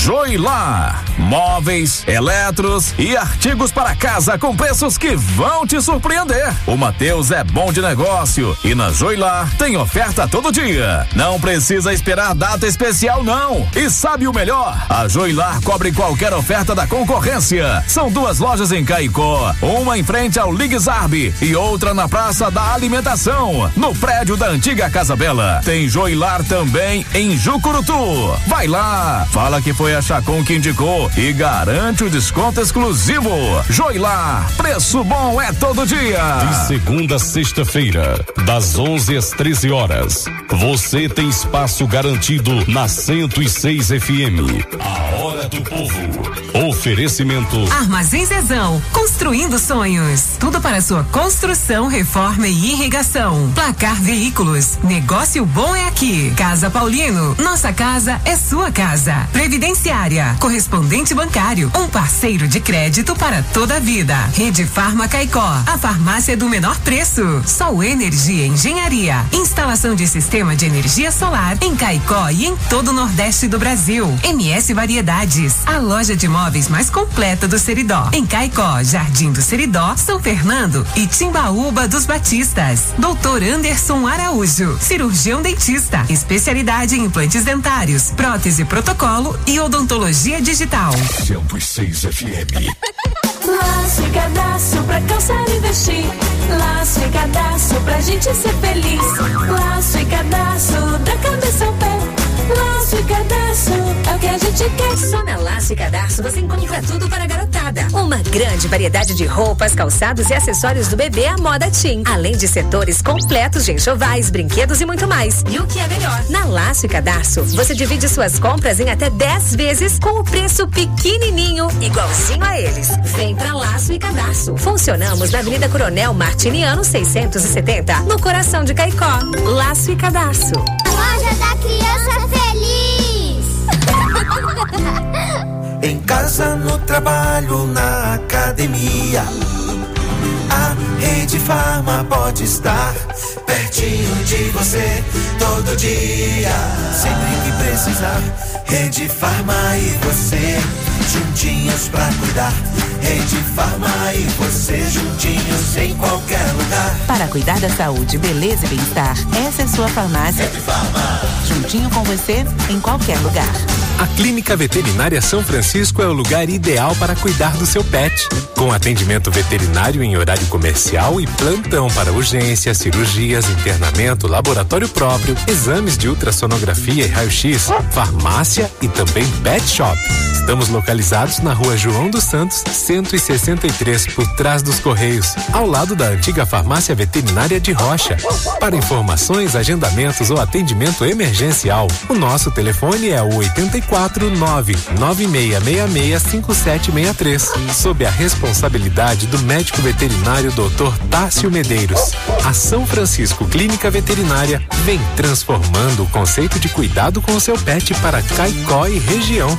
Q: Joilar. Móveis, eletros e artigos para casa com preços que vão te surpreender. O Mateus é bom de negócio e na Joilar tem oferta todo dia. Não precisa esperar data especial não. E sabe o melhor? A Joilar cobre qualquer oferta da concorrência. São duas lojas em Caicó, uma em frente ao Ligue Zarb e outra na Praça da Alimentação, no prédio da antiga Casa Bela. Tem Joilar também em Jucurutu. Vai lá, fala que foi a Chacon que indicou e garante o desconto exclusivo. Joilar, preço bom é todo dia.
R: De segunda a sexta-feira, das onze às treze horas, você tem espaço garantido na cento e seis F M. A Hora do Povo. Oferecimento
S: Armazém Zezão, construindo sonhos. Tudo para sua construção, reforma e irrigação. Placar Veículos, negócio bom é aqui. Casa Paulino, nossa casa é sua casa. Previdenciária, correspondente bancário, um parceiro de crédito para toda a vida. Rede Farma Caicó, a farmácia do menor preço. Sol Energia Engenharia, instalação de sistema de energia solar em Caicó e em todo o Nordeste do Brasil. M S Variedades, a loja de móveis mais completa do Seridó. Em Caicó, Jardim do Seridó, São Fernando e Timbaúba dos Batistas. Doutor Anderson Araújo, cirurgião dentista, especialidade em implantes dentários, prótese protocolo e odontologia digital.
R: cento e seis F M.
T: Laço e cadastro pra calçar e vestir. Laço e cadastro pra gente ser feliz. Laço e cadastro da cabeça ao pé. Laço e cadastro é o que a gente quer.
L: Só na Laço e Cadastro você encontra tudo para a garotada. Uma grande variedade de roupas, calçados e acessórios do bebê à moda teen. Além de setores completos de enxovais, brinquedos e muito mais. E o que é melhor? Na Laço e Cadastro, você divide suas compras em até dez vezes com o preço pequenininho, igualzinho a eles. Vem pra Laço e Cadastro. Funcionamos na Avenida Coronel Martiniano seiscentos e setenta, no coração de Caicó. Laço e Cadastro.
T: Loja da Criança Feliz.
U: Em casa, no trabalho, na academia, a Rede Farma pode estar pertinho de você todo dia. Sempre que precisar, Rede Farma e você juntinhos pra cuidar. Rede Farma e você juntinhos em qualquer lugar.
D: Para cuidar da saúde, beleza e bem-estar, essa é sua farmácia.
U: Rede Farma.
D: Juntinho com você em qualquer lugar.
V: A Clínica Veterinária São Francisco é o lugar ideal para cuidar do seu pet. Com atendimento veterinário em horário comercial e plantão para urgências, cirurgias, internamento, laboratório próprio, exames de ultrassonografia e raio-x, farmácia e também pet shop. Estamos localizados na Rua João dos Santos, cento e sessenta e três, por trás dos Correios, ao lado da antiga Farmácia Veterinária de Rocha. Para informações, agendamentos ou atendimento emergencial, o nosso telefone é o oito quatro nove nove seis seis seis cinco sete seis três, sob a responsabilidade do médico veterinário doutor Tássio Medeiros. A São Francisco Clínica Veterinária vem transformando o conceito de cuidado com o seu pet para Caicó e região.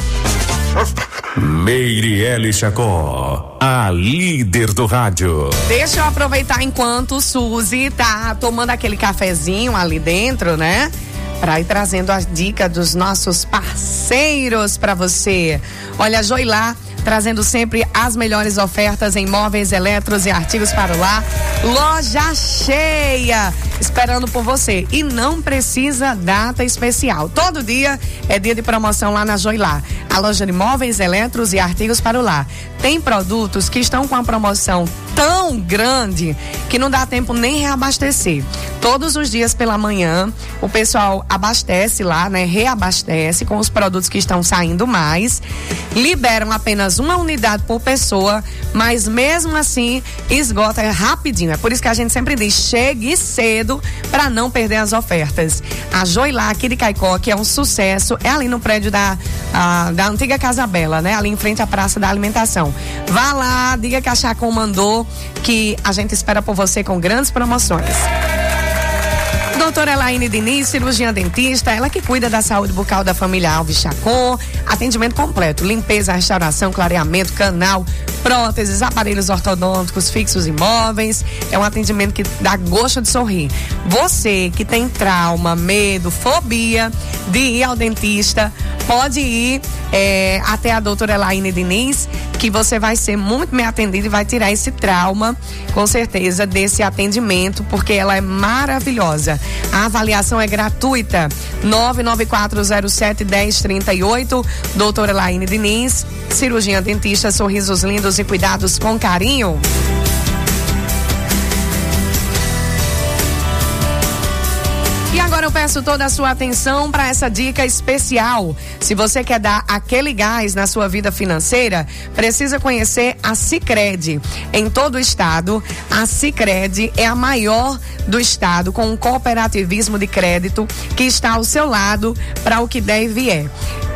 R: Meirelles Chacó, a líder do rádio.
C: Deixa eu aproveitar enquanto Suzy tá tomando aquele cafezinho ali dentro, né? Para ir trazendo as dicas dos nossos parceiros para você. Olha, Joilá, trazendo sempre as melhores ofertas em móveis, eletros e artigos para o lar. Loja cheia, esperando por você. E não precisa data especial. Todo dia é dia de promoção lá na Joilá. A loja de móveis, eletros e artigos para o lar. Tem produtos que estão com a promoção tão grande que não dá tempo nem reabastecer. Todos os dias pela manhã, o pessoal abastece lá, né? Reabastece com os produtos que estão saindo mais. Liberam apenas uma unidade por pessoa, mas mesmo assim esgota rapidinho. É por isso que a gente sempre diz, chegue cedo para não perder as ofertas. A Joilá aqui de Caicó, que é um sucesso, é ali no prédio da, a, da antiga Casa Bela, né? Ali em frente à Praça da Alimentação. Vá lá, diga que a Chacon mandou, que a gente espera por você com grandes promoções. Doutora Elaine Diniz, cirurgiã dentista, ela que cuida da saúde bucal da família Alves Chacon, atendimento completo, limpeza, restauração, clareamento, canal, próteses, aparelhos ortodônticos fixos e móveis. É um atendimento que dá gosto de sorrir. Você que tem trauma, medo, fobia de ir ao dentista, pode ir é, até a doutora Elaine Diniz, que você vai ser muito bem atendido e vai tirar esse trauma, com certeza, desse atendimento, porque ela é maravilhosa. A avaliação é gratuita. nove nove quatro zero sete um zero três oito. Doutora Elaine Diniz, cirurgiã dentista, sorrisos lindos e cuidados com carinho. E agora eu peço toda a sua atenção para essa dica especial. Se você quer dar aquele gás na sua vida financeira, precisa conhecer a Sicredi. Em todo o estado, a Sicredi é a maior do estado, com um cooperativismo de crédito que está ao seu lado para o que der e vier.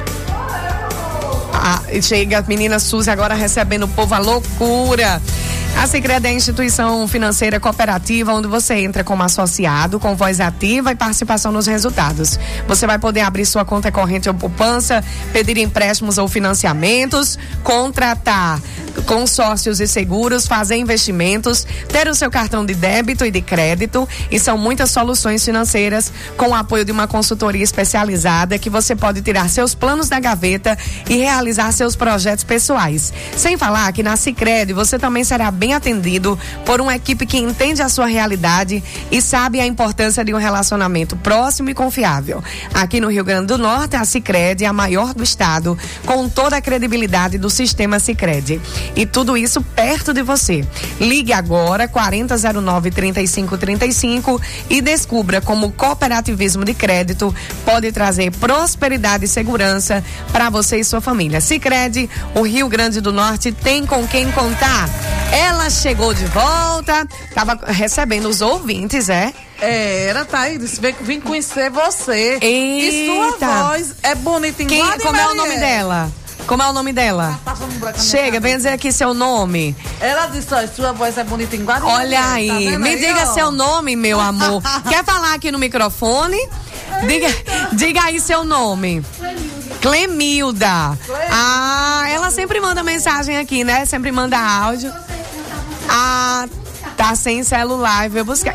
C: Ah, chega a menina Suzy agora recebendo o povo, a loucura. A Sicredi é a instituição financeira cooperativa onde você entra como associado, com voz ativa e participação nos resultados. Você vai poder abrir sua conta corrente ou poupança, pedir empréstimos ou financiamentos, contratar consórcios e seguros, fazer investimentos, ter o seu cartão de débito e de crédito, e são muitas soluções financeiras com o apoio de uma consultoria especializada que você pode tirar seus planos da gaveta e realizar seus projetos pessoais. Sem falar que na Sicredi você também será bem atendido por uma equipe que entende a sua realidade e sabe a importância de um relacionamento próximo e confiável. Aqui no Rio Grande do Norte, a Sicredi é a maior do estado, com toda a credibilidade do sistema Sicredi. E tudo isso perto de você. Ligue agora, quarenta zero nove, trinta e cinco trinta e cinco, e descubra como o cooperativismo de crédito pode trazer prosperidade e segurança para você e sua família. Sicredi, o Rio Grande do Norte tem com quem contar. Ela chegou de volta, tava recebendo os ouvintes, é?
B: Era, Thaís, vim, vim conhecer você.
C: Eita.
B: E sua voz é bonita em
C: Quem, Como é o nome dela? Como é o nome dela?
B: Tá um
C: Chega, vem dizer aqui seu nome.
B: Ela disse, ó, sua voz é bonita em Guarani.
C: Olha aí, tá me aí, diga ó. seu nome, meu amor. Quer falar aqui no microfone? Diga, diga aí seu nome. Clemilda. Clemilda. Ah, ela sempre manda mensagem aqui, né? Sempre manda áudio. Ah, tá sem celular, veio buscar.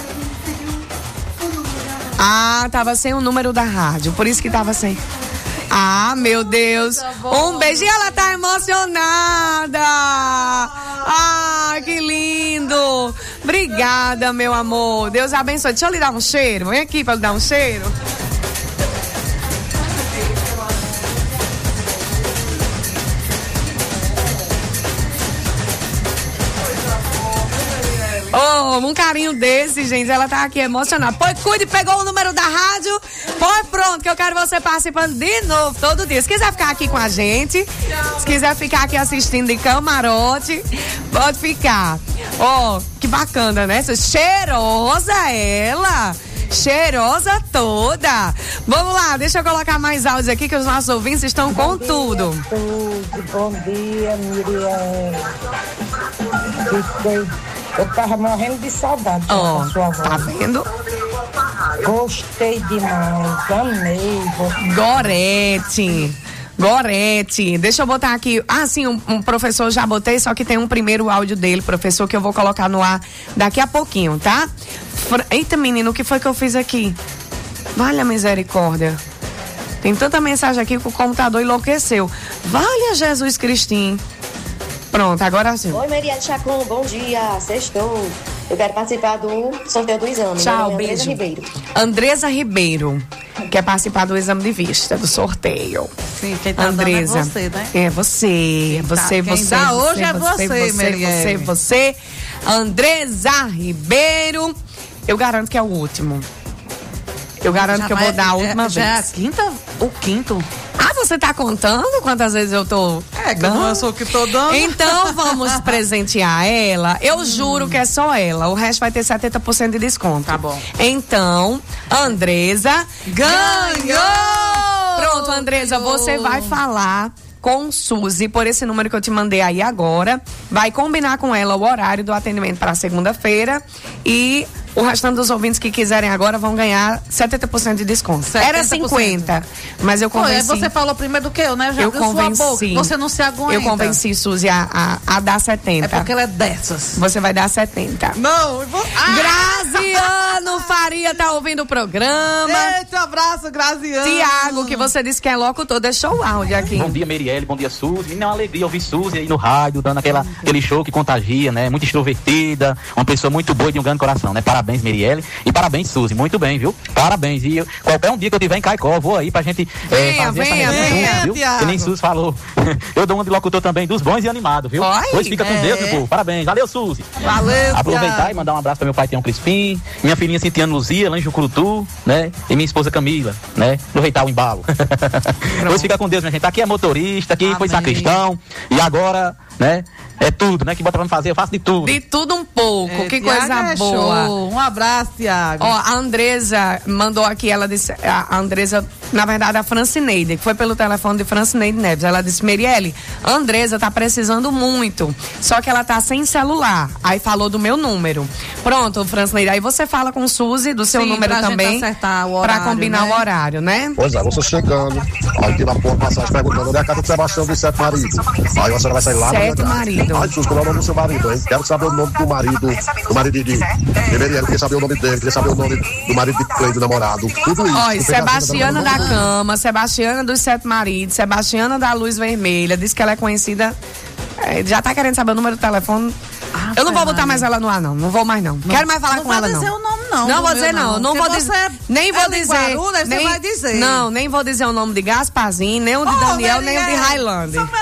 C: Ah, tava sem o número da rádio, por isso que tava sem. Ah, meu Deus. Um beijo. E ela tá emocionada. Ah, que lindo. Obrigada, meu amor. Deus abençoe. Deixa eu lhe dar um cheiro. Vem aqui pra lhe dar um cheiro. Oh, um carinho desse, gente. Ela tá aqui emocionada. Pois cuide, pegou o número da rádio. Pois pronto, que eu quero você participando de novo, todo dia. Se quiser ficar aqui com a gente, se quiser ficar aqui assistindo de camarote, pode ficar. Oh, que bacana, né? Cheirosa ela. Cheirosa toda. Vamos lá, deixa eu colocar mais áudios aqui que os nossos ouvintes estão
E: bom
C: com
E: dia,
C: tudo.
E: tudo. Bom dia, Miriam. Eu tava morrendo de saudade
C: oh,
E: da sua voz.
C: Tá vendo?
E: Gostei demais, amei.
C: Gorete. Gorete, deixa eu botar aqui. Ah, sim, um, um professor já botei, só que tem um primeiro áudio dele, professor, que eu vou colocar no ar daqui a pouquinho, tá? Eita, menino, o que foi que eu fiz aqui? Vale a misericórdia. Tem tanta mensagem aqui que o computador enlouqueceu. Valha Jesus Cristinho. Pronto, agora sim.
H: Oi, Maria de Chacon, bom dia, sextou. Eu quero participar do sorteio do exame.
C: Tchau,
H: né?
C: beijo.
H: Andresa Ribeiro.
C: Andresa Ribeiro quer participar do exame de vista, do sorteio.
B: Sim, quem tá
C: Andresa,
B: dando é você, né?
C: É você,
B: Quem
C: você,
B: tá,
C: você.
B: quem dá
C: você,
B: hoje é você,
C: você, você, você. Andresa Ribeiro, eu garanto que é o último. Eu garanto
B: Já
C: que eu
B: vai,
C: vou dar a última
B: é,
C: vez.
B: Já é a quinta? O quinto?
C: Ah, você tá contando quantas vezes eu tô
B: É, que não eu sou o que tô dando.
C: Então vamos presentear ela. Eu hum. juro que é só ela. O resto vai ter setenta por cento de desconto.
B: Tá bom.
C: Então, Andresa ganhou! Pronto, Andresa, ganhou. Você vai falar com Suzy por esse número que eu te mandei aí agora. Vai combinar com ela o horário do atendimento para segunda-feira e o restante dos ouvintes que quiserem agora vão ganhar setenta por cento de desconto. Era cinquenta por cento, mas eu convenci.
B: Pô, você falou primeiro do que eu, né? Já
C: eu convenci.
B: Sua boca. Você não se aguenta.
C: Eu convenci Suzy a, a, a dar setenta.
B: É porque ela é dessas.
C: Você vai dar setenta.
B: Não, eu vou... ah!
C: Graziano Faria tá ouvindo o programa.
B: Eita, abraço, Graziano.
C: Tiago, que você disse que é locutor, deixou o áudio aqui.
W: Bom dia, Merielle, bom dia, Suzy. É uma alegria ouvir Suzy aí no rádio, dando aquela, aquele show que contagia, né? Muito extrovertida, uma pessoa muito boa e de um grande coração, né? Parabéns, Merielle. E parabéns, Suzy. Muito bem, viu? Parabéns. E eu, qualquer um dia que eu tiver em Caicó, eu vou aí pra gente é,
C: venha,
W: fazer
C: venha,
W: essa
C: venha,
W: junto, viu?
C: Thiago.
W: Que nem Suzy falou. Eu dou um de locutor também dos bons e animados, viu?
C: Oi?
W: Pois fica com
C: é.
W: Deus, meu povo. Parabéns. Valeu, Suzy.
B: Valeu,
W: aproveitar
B: Thiago.
W: E mandar um abraço pra meu pai, Tião Crispim, minha filhinha Cintiana Luzia, Lanjo Curutu, né? E minha esposa Camila, né? Aproveitar o embalo. Pois fica com Deus, minha gente. Aqui é motorista, aqui Amém. Foi sacristão. E agora, né? É tudo, né? Que bota pra me fazer, eu faço de tudo.
C: De tudo um pouco, é, que Thiago coisa é boa.
B: Show. Um abraço, Thiago.
C: Ó, a Andresa mandou aqui, ela disse, a Andresa, na verdade, a Francineide, que foi pelo telefone de Francineide Neves. Ela disse, Merielle, a Andresa tá precisando muito, só que ela tá sem celular. Aí falou do meu número. Pronto, Francineide, aí você fala com Suzy, do seu
B: Sim,
C: número
B: pra
C: também.
B: Gente acertar o horário,
C: pra combinar
B: né?
C: o horário, né?
G: Pois é, você chegando, aqui na porta passagem perguntando onde é a casa do Sebastião dos Sete Maridos. Aí a senhora vai sair lá.
C: Sete Maridos.
G: Ai, Jesus, qual é o nome do seu marido, hein? Quero saber o nome do marido, do marido de Merielle, queria saber o nome dele, queria saber o nome do marido de Cleide, do namorado. Tudo isso.
C: Olha, Sebastiana da Cama, Sebastiana dos Sete Maridos, Sebastiana da Luz Vermelha, diz que ela é conhecida. É, já tá querendo saber o número do telefone. Ah, eu não vou botar mais ela no ar, não. Não vou mais, não. não. Quero mais falar
B: não
C: com ela, não.
B: Não vou dizer o nome, não.
C: Não vou dizer, não. Não vou dizer. Nem vou dizer.
B: Guarulhos,
C: nem,
B: você vai dizer.
C: Não, nem vou dizer o nome de Gasparzinho, nem o de oh, Daniel, nem o de Highland.
B: Não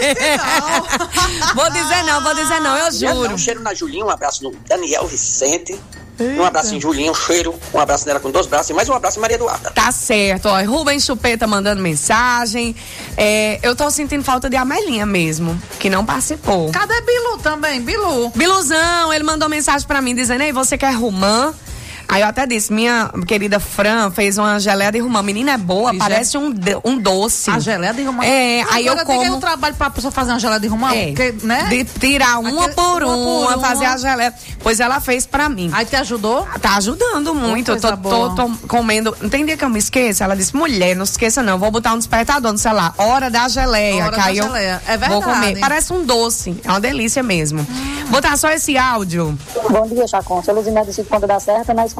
C: vou dizer não, vou dizer não, eu juro.
A: Um cheiro na Julinha, um abraço no Daniel Vicente. Eita. Um abraço em Julinho, um cheiro, um abraço nela com dois braços e mais um abraço em Maria Eduarda.
C: Tá certo, ó, Rubens Chupeta mandando mensagem. É, eu tô sentindo falta de Amelinha mesmo, que não participou.
B: Cadê Bilu também? Bilu.
C: Biluzão, ele mandou mensagem pra mim dizendo, ei, você quer romã? Aí eu até disse, minha querida Fran fez uma geleia de romã. Menina é boa, e parece um, um doce.
B: A geleia de romã?
C: É, aí eu como...
B: Tem um trabalho pra pessoa fazer uma geleia de romã?
C: É,
B: porque, né?
C: De tirar uma,
B: Aquele,
C: por uma,
B: uma por uma,
C: fazer a geleia. Pois ela fez pra mim.
B: Aí te ajudou?
C: Tá ajudando muito. Eu tô, tô, tô comendo... Não tem dia que eu me esqueça? Ela disse, mulher, não se esqueça não, vou botar um despertador no celular. Hora da geleia.
B: Hora
C: que
B: da
C: aí
B: geleia.
C: Eu
B: é verdade.
C: Vou comer. Parece um doce. É uma delícia mesmo. Hum. Botar só esse áudio.
E: Bom dia, Chacon. Sou Luzinete do Sítio Ponta da Serra, na escuta.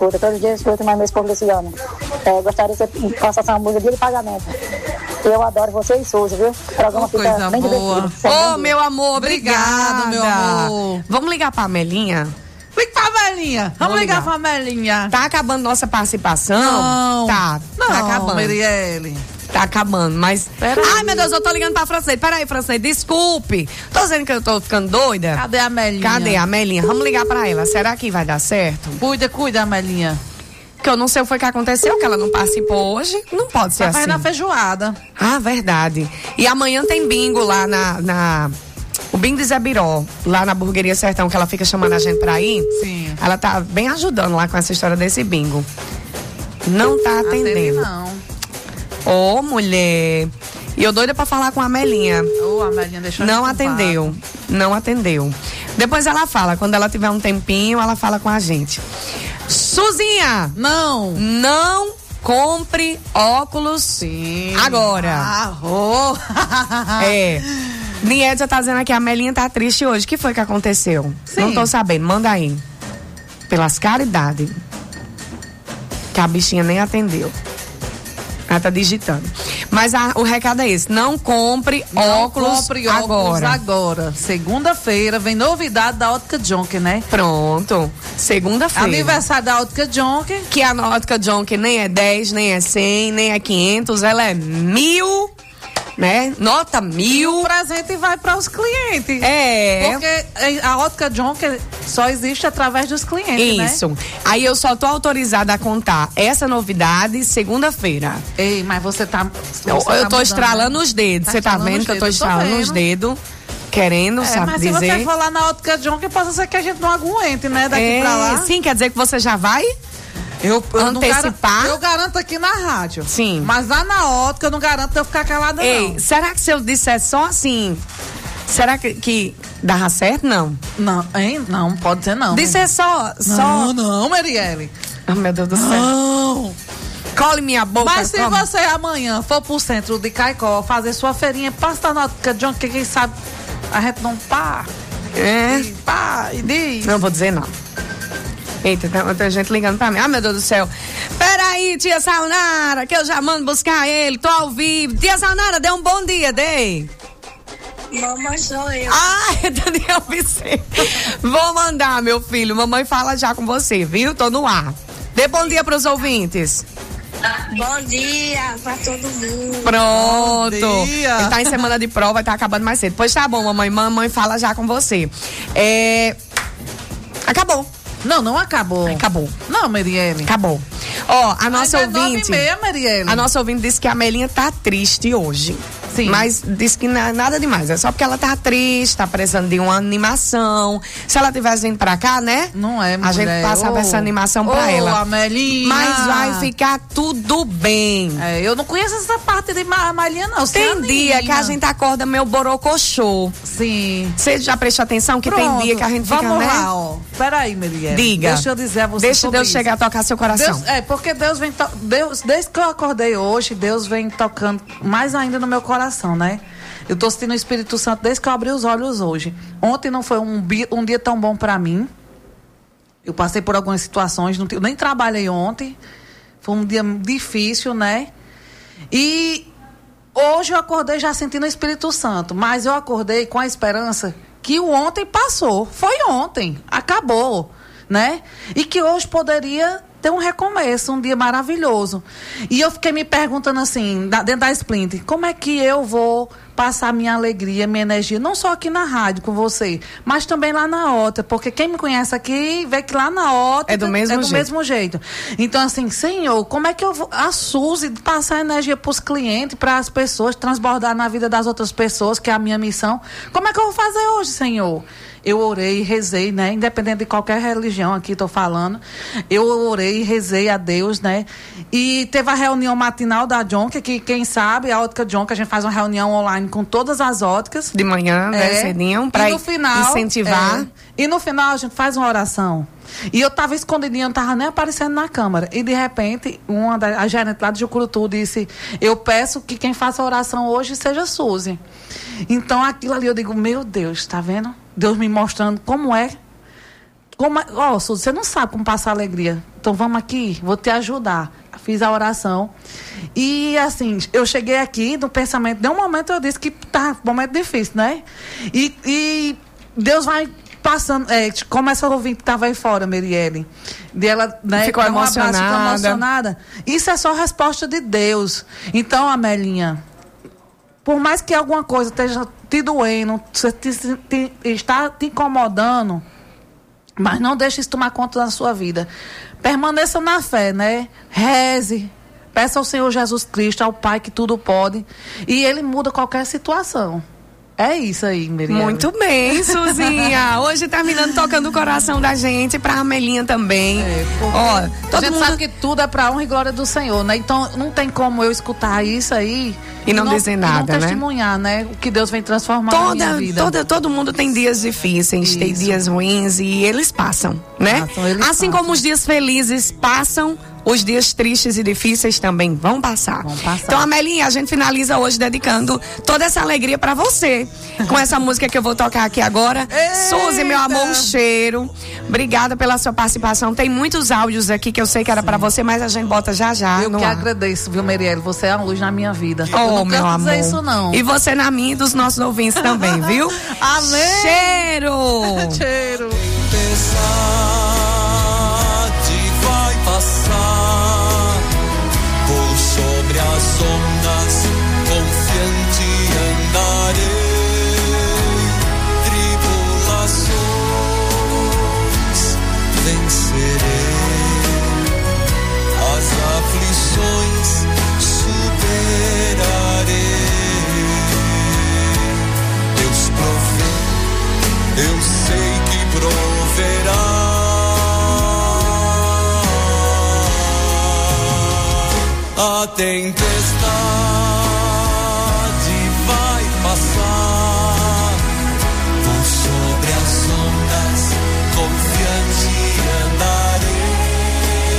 E: escuto, todos os dias eu escuto, mas meu esposo Luciano. É, gostaria que você passasse uma música de pagamento. Eu adoro você e Suzy, viu? O programa
B: Oh,
E: fica
B: coisa
E: bem
B: boa.
E: divertido.
C: Ô, meu amor, obrigada.
B: Obrigado, meu amor.
C: Vamos ligar pra Amelinha?
B: Liga pra Melinha. Vamos
C: Vou
B: ligar
C: ligar.
B: pra Melinha.
C: Tá acabando nossa participação?
B: Não.
C: Tá,
B: Não,
C: tá acabando.
B: Marielle.
C: Tá acabando, mas...
B: Pera
C: Ai,
B: aí.
C: meu Deus, eu tô ligando pra Francês. Peraí, Francês, desculpe. Tô dizendo que eu tô ficando doida.
B: Cadê a Melinha?
C: Cadê a Amelinha? Vamos ligar pra ela. Será que vai dar certo?
B: Cuida, cuida, Melinha.
C: Porque eu não sei o que foi que aconteceu, que ela não participou hoje. Não pode ser
B: Tá
C: assim.
B: fazendo a feijoada.
C: Ah, verdade. E amanhã tem bingo lá na... na... O bingo de Zé Biró, lá na Burgueria Sertão, que ela fica chamando a gente pra ir.
B: Sim.
C: Ela tá bem ajudando lá com essa história desse bingo. Não tá atendendo.
B: Não.
C: Ô, mulher. E eu doida pra falar com a Amelinha.
B: Ô, a Melinha deixou
C: Não
B: a gente
C: atendeu. Não atendeu. Depois ela fala, quando ela tiver um tempinho, ela fala com a gente. Suzinha!
B: Não!
C: Não compre óculos
B: Sim.
C: agora.
B: Arrou.
C: É. Niedja tá dizendo aqui, a Amelinha tá triste hoje. O que foi que aconteceu?
B: Sim.
C: Não tô sabendo. Manda aí. Pelas caridades. Que a bichinha nem atendeu. Ela tá digitando. Mas a- o recado é esse. Não compre
B: Não
C: óculos
B: compre óculos
C: agora.
B: agora. Segunda-feira vem novidade da Ótica Jonker, né?
C: Pronto. Segunda-feira.
B: Aniversário da Ótica Jonker.
C: Que a Ótica Jonker nem é dez, nem é cem, nem é quinhentos. Ela é mil, né? Nota mil.
B: O presente vai para os clientes.
C: É.
B: Porque a Ótica Jonker só existe através dos clientes, né?
C: Isso. Aí eu só tô autorizada a contar essa novidade segunda-feira.
B: Ei, mas você tá...
C: Eu,
B: você
C: eu
B: tá
C: tô
B: mudando,
C: estralando
B: né?
C: os dedos.
B: Tá
C: Você tá
B: estralando
C: vendo
B: os
C: que eu tô
B: dedos, eu tô
C: estralando
B: vendo.
C: os dedos, querendo,
B: É,
C: sabe
B: mas se
C: dizer.
B: você for lá na Ótica Jonker, pode ser que a gente não aguente, né? Daqui
C: é,
B: pra lá.
C: Sim, quer dizer que você já vai
B: Eu, eu não
C: antecipar?
B: garanto, eu garanto aqui na rádio.
C: Sim.
B: Mas lá na ótica eu não garanto eu ficar calada,
C: Ei,
B: não.
C: será que se eu disser só assim, será que, que dava certo? Não.
B: Não, hein? Não, pode ser não.
C: Disser só, só...
B: Não, não, Marielle.
C: Oh, meu Deus do céu.
B: Não.
C: Cole minha boca.
B: Mas se
C: come.
B: você amanhã for pro centro de Caicó fazer sua feirinha, passa na ótica Jonker, quem sabe a gente não pá.
C: É.
B: E pá, e diz.
C: Não vou dizer não. Eita, tem, tem gente ligando pra mim. Ah, meu Deus do céu. Peraí, tia Saunara, que eu já mando buscar ele. Tô ao vivo. Tia Saunara, dê um bom dia, dê.
F: Mamãe sou eu.
C: Ai, Daniel Vicente. Vou mandar, meu filho. Mamãe fala já com você, viu? Tô no ar. Dê bom dia pros ouvintes.
F: Bom dia pra todo mundo.
C: Pronto.
B: Bom dia.
C: Ele tá em semana de prova, vai tá acabando mais cedo. Pois tá bom, mamãe. Mamãe fala já com você. É... Acabou.
B: Não, não acabou.
C: Acabou.
B: Não, Marielle.
C: Acabou. Ó, a nossa
B: Mas é
C: ouvinte.
B: nove e meia, Marielle.
C: A nossa ouvinte disse que a Melinha tá triste hoje.
B: Sim.
C: Mas disse que não é nada demais. É só porque ela tá triste, tá precisando de uma animação. Se ela tivesse vindo pra cá, né?
B: Não é, mulher.
C: A gente passava
B: Ô,
C: essa animação
B: ô,
C: pra ela.
B: Amelinha.
C: Mas vai ficar tudo bem.
B: É, eu não conheço essa parte de Ma- Maria, não. Você
C: Tem
B: anima.
C: dia que a gente acorda meio borocochô.
B: Sim.
C: Você já prestou atenção que
B: Pronto.
C: tem dia que a gente
B: Vamos
C: fica, né?
B: lá, ó. Peraí, Marielle.
C: Diga.
B: Deixa eu dizer a você
C: Deixa
B: sobre
C: Deus
B: isso.
C: chegar a tocar seu coração.
B: Deus, é, porque Deus vem... To... Deus, desde que eu acordei hoje, Deus vem tocando mais ainda no meu coração, né? Eu tô sentindo o Espírito Santo desde que eu abri os olhos hoje. Ontem não foi um, bi- um dia tão bom pra mim. Eu passei por algumas situações, não, te- eu nem trabalhei ontem. Foi um dia difícil, né? E hoje eu acordei já sentindo o Espírito Santo, mas eu acordei com a esperança que o ontem passou. Foi ontem, acabou, né? E que hoje poderia ter um recomeço, um dia maravilhoso. E eu fiquei me perguntando assim, da- dentro da Splint, como é que eu vou passar minha alegria, minha energia, não só aqui na rádio com você, mas também lá na Ótica, porque quem me conhece aqui vê que lá na Ótica
C: É do mesmo
B: é do
C: jeito.
B: mesmo jeito. Então, assim, Senhor, como é que eu vou, a Suzy, passar energia para os clientes, para as pessoas, transbordar na vida das outras pessoas, que é a minha missão, como é que eu vou fazer hoje, Senhor? Eu orei, rezei, né? Independente de qualquer religião aqui, tô falando. Eu orei, rezei a Deus, né? E teve a reunião matinal da Jonker, que quem sabe, a Ótica Jonker, a gente faz uma reunião online com todas as óticas.
C: De manhã, né,
B: É.
C: cedinho, pra
B: E no final,
C: incentivar.
B: é. E no final a gente faz uma oração. E eu tava escondidinha, não tava nem aparecendo na câmera. E de repente, uma da, a gerente lá de Jucurutu disse: eu peço que quem faça a oração hoje seja Suzy. Então aquilo ali eu digo, meu Deus, tá vendo? Deus me mostrando como é Como, ó, Suzy, você não sabe como passar alegria. Então vamos aqui, vou te ajudar. Fiz a oração. E assim, eu cheguei aqui no pensamento, de um momento eu disse que tá um momento difícil, né? E, e Deus vai passando, é, começa a ouvir que estava aí fora, Merielle. De ela, né,
C: ficou emocionada.
B: Um abraço, ficou emocionada. Isso é só resposta de Deus. Então, Amelinha, por mais que alguma coisa esteja te doendo, te, te, te, está te incomodando, mas não deixe isso tomar conta da sua vida. Permaneça na fé, né? Reze. Peça ao Senhor Jesus Cristo, ao Pai que tudo pode. E Ele muda qualquer situação. É isso aí, Merielle.
C: Muito bem, Suzinha. Hoje terminando tocando o coração da gente, pra Amelinha também.
B: É,
C: Ó, todo
B: a gente
C: mundo
B: sabe que tudo é pra honra e glória do Senhor, né? Então não tem como eu escutar isso aí
C: e não, não dizer nada,
B: e não
C: né?
B: testemunhar, né? O que Deus vem transformar
C: toda,
B: na minha vida.
C: Toda, todo mundo tem dias difíceis, isso. Tem dias ruins e eles passam, né?
B: Passam, eles
C: assim
B: passam.
C: como os dias felizes passam, os dias tristes e difíceis também vão passar.
B: Vão passar.
C: Então, Amelinha, a gente finaliza hoje dedicando toda essa alegria pra você. Com essa música que eu vou tocar aqui agora. Suzy, meu amor, um cheiro. Obrigada pela sua participação. Tem muitos áudios aqui que eu sei que era Sim. pra você, mas a gente bota já já.
B: Eu
C: no
B: que
C: ar.
B: agradeço, viu, Merielle? Você é a luz na minha vida.
C: Oh,
B: eu não
C: meu
B: quero
C: amor.
B: dizer isso, não.
C: E você na minha e dos nossos ouvintes também, viu?
B: Amém!
C: Cheiro!
B: Cheiro!
U: Vai passar por sobre as ondas, confiante andarei. Tribulações vencerei, as aflições superarei. Deus provê, eu sei que proverá. A tempestade vai passar por sobre as ondas, confiante andarei.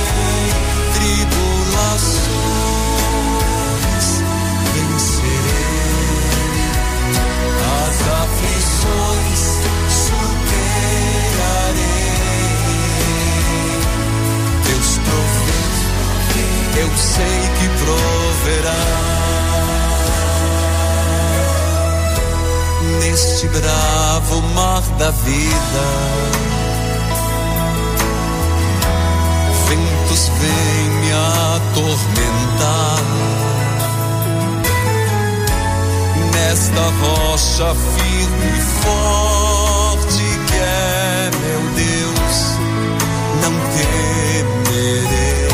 U: Tribulações vencerei, as aflições superarei. Deus provê, eu sei que proverá. Neste bravo mar da vida, ventos vêm me atormentar. Nesta rocha firme e forte que é meu Deus, não temerei.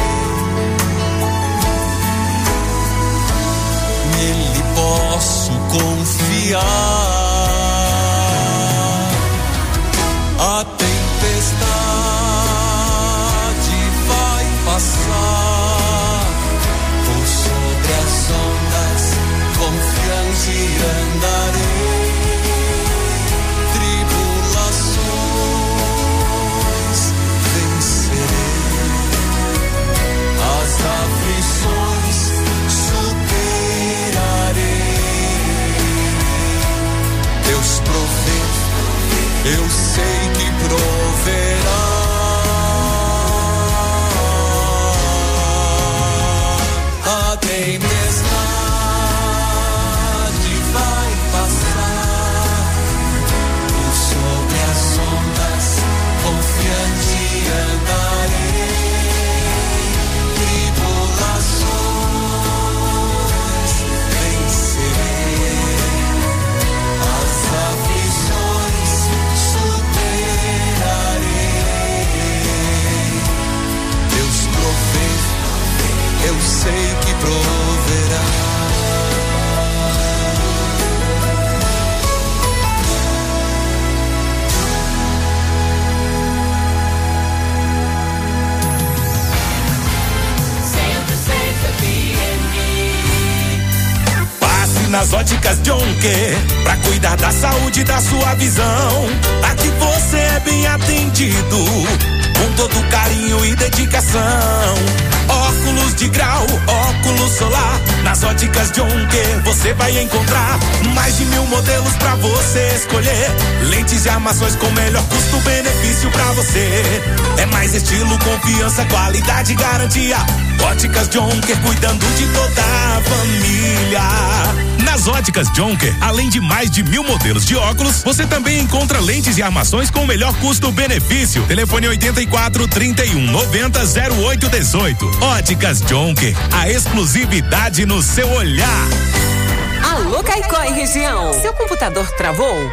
U: Nele posso confiar. A tempestade vai passar por sobre as ondas, confiante andarei. Tribulações vencerei, as aflições Deus provê, eu sei que proverá. A tempestade vai passar por sobre as ondas, confiante andarei. Tribulações vencerei, as aflições superarei. Deus provê, eu sei que proverá. Nas óticas Jonker, pra cuidar da saúde da sua visão. Aqui você é bem atendido. com todo carinho e dedicação. Óculos de grau, óculos solar, nas óticas Jonker você vai encontrar mais de mil modelos pra você escolher. Lentes e armações com melhor custo-benefício pra você. É mais estilo, confiança, qualidade e garantia. Óticas Jonker, cuidando de toda a família. Nas óticas Jonker, além de mais de mil modelos de óculos, você também encontra lentes e armações com o melhor custo-benefício. Telefone oitenta e quatro, trinta e um, noventa, zero oito, dezoito. Óticas Jonker, a exclusividade no seu olhar.
S: Alô, Caicó e região. Seu computador travou?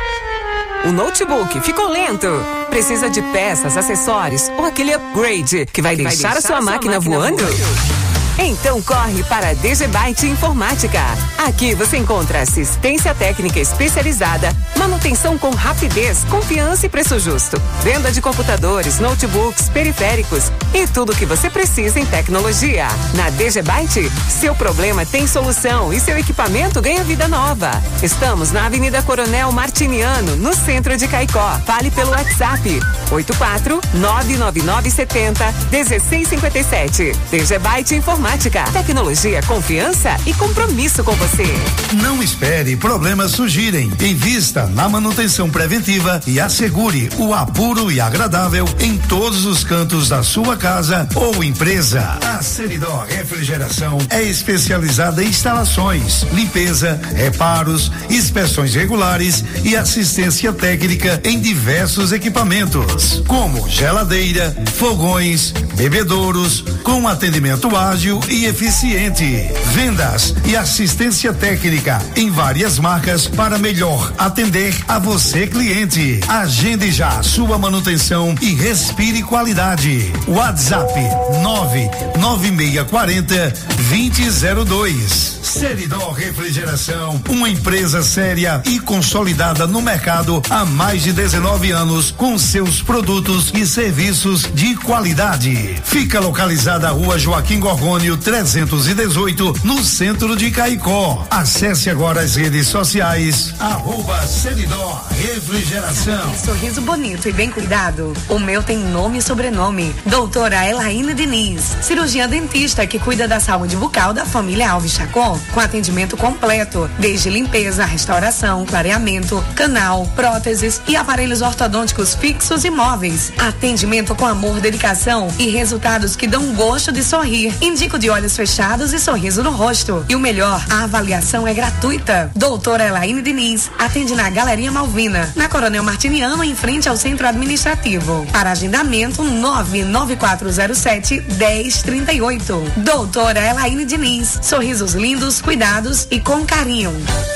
S: O notebook ficou lento? Precisa de peças, acessórios ou aquele upgrade que vai, que deixar, vai deixar a sua, a sua máquina, máquina voando? voando? Então corre para a D G Byte Informática. Aqui você encontra assistência técnica especializada, manutenção com rapidez, confiança e preço justo, venda de computadores, notebooks, periféricos e tudo o que você precisa em tecnologia. Na D G Byte, seu problema tem solução e seu equipamento ganha vida nova. Estamos na Avenida Coronel Martiniano, no centro de Caicó. Fale pelo WhatsApp oito quatro nove nove nove sete zero um seis cinco sete. D G Byte Informática. Tecnologia, confiança e compromisso com você.
I: Não espere problemas surgirem. Invista na manutenção preventiva e assegure o apuro e agradável em todos os cantos da sua casa ou empresa. A Seridó Refrigeração é especializada em instalações, limpeza, reparos, inspeções regulares e assistência técnica em diversos equipamentos, como geladeira, fogões, bebedouros, com atendimento ágil e eficiente. Vendas e assistência técnica em várias marcas para melhor atender a você, cliente. Agende já sua manutenção e respire qualidade. WhatsApp nove nove seis quatro zero, dois zero zero dois. Seridó Refrigeração, uma empresa séria e consolidada no mercado há mais de dezenove anos com seus produtos e serviços de qualidade. Fica localizada a Rua Joaquim Gorgônio trezentos e dezoito, no centro de Caicó. Acesse agora as redes sociais, arroba Seridó Refrigeração.
C: Sorriso bonito e bem cuidado. O meu tem nome e sobrenome. Doutora Elaine Diniz, cirurgiã dentista que cuida da saúde bucal da família Alves Chacon, com atendimento completo, desde limpeza, restauração, clareamento, canal, próteses e aparelhos ortodônticos fixos e móveis. Atendimento com amor, dedicação e resultados que dão gosto de sorrir. Indico de olhos fechados e sorriso no rosto. E o melhor, a avaliação é gratuita. Doutora Elaine Diniz atende na Galeria Malvina, na Coronel Martiniano, em frente ao Centro Administrativo. Para agendamento, nove nove quatro zero sete, um zero três oito. Doutora Elaine Diniz, sorrisos lindos, cuidados e com carinho.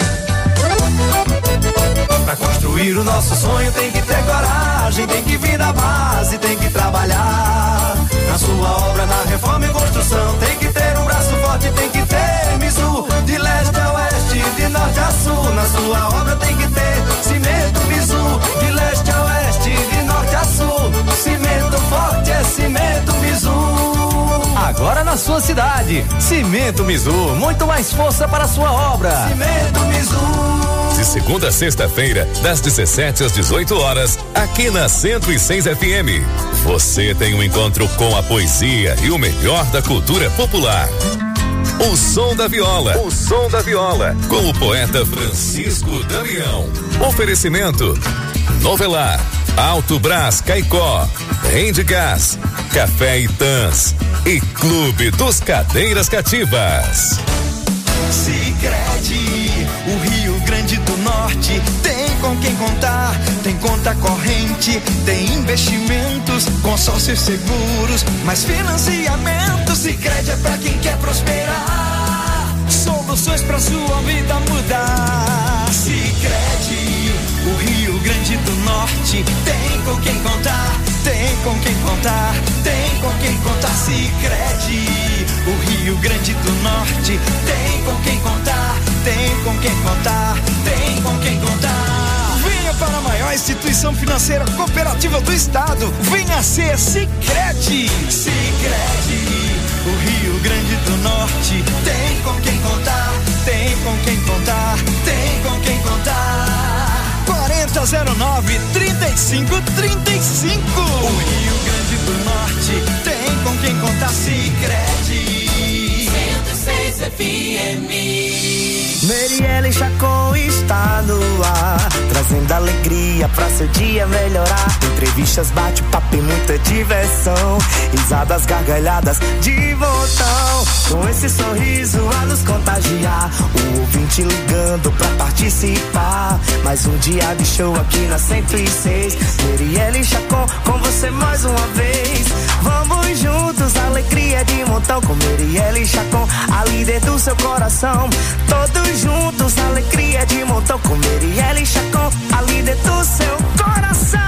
U: Pra construir o nosso sonho tem que ter coragem, tem que vir da base, tem que trabalhar. Na sua obra, na reforma e construção, tem que ter um braço forte, tem que ter Mizu. De leste a oeste, de norte a sul, na sua obra tem que ter cimento Mizu. De leste a oeste, de norte a sul, cimento forte é cimento Mizu.
Q: Agora na sua cidade, Cimento Mizu, muito mais força para a sua obra.
U: Cimento Mizu.
R: De segunda a sexta-feira, das dezessete às dezoito horas, aqui na cento e seis F M. Você tem um encontro com a poesia e o melhor da cultura popular. O Som da Viola. O Som da Viola. Com o poeta Francisco Damião. Oferecimento: Novelar, Alto Brás Caicó, Rende Gás, Café Itãs e Clube dos Cadeiras Cativas.
U: Sicredi, o Rio Grande do Norte tem com quem contar, tem conta corrente, tem investimentos, consórcios seguros, mais financiamento. Sicredi é pra quem quer prosperar, soluções pra sua vida mudar. Sicredi, o Rio Grande do Norte tem com quem contar, tem com quem contar, tem com quem contar. Sicredi, o Rio Grande do Norte tem com quem contar, tem com quem contar, tem com quem contar. Venha para a maior instituição financeira cooperativa do estado, venha ser Sicredi. Sicredi, o Rio Grande do Norte tem com quem contar, tem com quem contar, tem com quem contar. quarenta zero nove, trinta e cinco, trinta e cinco. O Rio Grande do Norte quem conta Sicredi.
T: cento e seis F M.
J: Merielle Chacon está no ar, trazendo alegria pra seu dia melhorar. Entrevistas, bate-papo e muita diversão, risadas, gargalhadas de botão. Com esse sorriso a nos contagiar, o ouvinte ligando pra participar. Mais um dia de show aqui na cento e seis. Merielle Chacon com você mais uma vez. Vamos juntos, alegria de montão. Com Merielle Chacon, a líder do seu coração. Todos juntos, alegria de montão. Com Merielle Chacon, a líder do seu coração.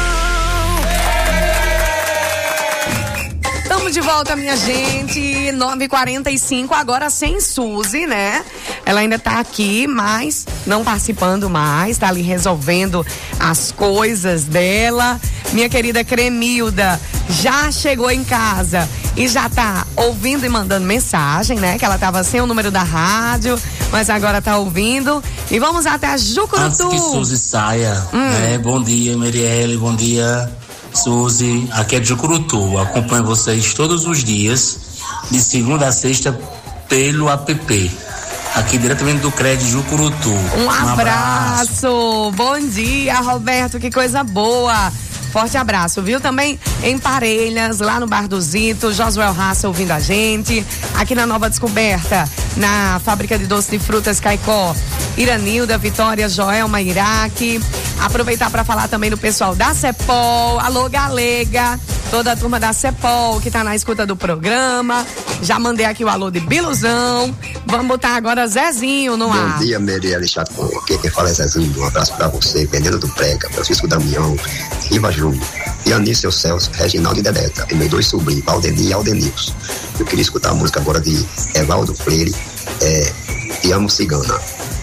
C: Estamos de volta, minha gente. nove e quarenta e cinco, agora sem Suzy, né? Ela ainda tá aqui, mas não participando mais, tá ali resolvendo as coisas dela. Minha querida Cremilda já chegou em casa e já tá ouvindo e mandando mensagem, né? Que ela tava sem o número da rádio, mas agora tá ouvindo. E vamos até a Jucurutu.
K: Antes que Suzy saia,
C: hum.
K: né? Bom dia, Merielle, bom dia, Suzy. Aqui é de Jucurutu. Acompanho vocês todos os dias, de segunda a sexta, pelo app. Aqui diretamente do Crédito Jucurutu.
C: Um, um abraço. abraço. Bom dia, Roberto. Que coisa boa. Forte abraço, viu? Também em Parelhas, lá no Bar do Zito, Josué Raça ouvindo a gente. Aqui na Nova Descoberta, na Fábrica de Doce de Frutas Caicó, Iranilda, Vitória, Joelma, Iraque. Aproveitar para falar também do pessoal da Cepol. Alô, Galega. Toda a turma da Cepol que tá na escuta do programa. Já mandei aqui o alô de Biluzão. Vamos botar agora Zezinho no ar.
M: Bom dia, Merielle Chacon. Aqui quem fala é Zezinho. Um abraço pra você, Veneno do Prega, Francisco Damião, Iva Júnior, Ianício Celso, Reginaldo e Dedeta, e meus dois sobrinhos, Aldeni e Aldenilson. Eu queria escutar a música agora de Evaldo Freire, é, Te Amo Cigana.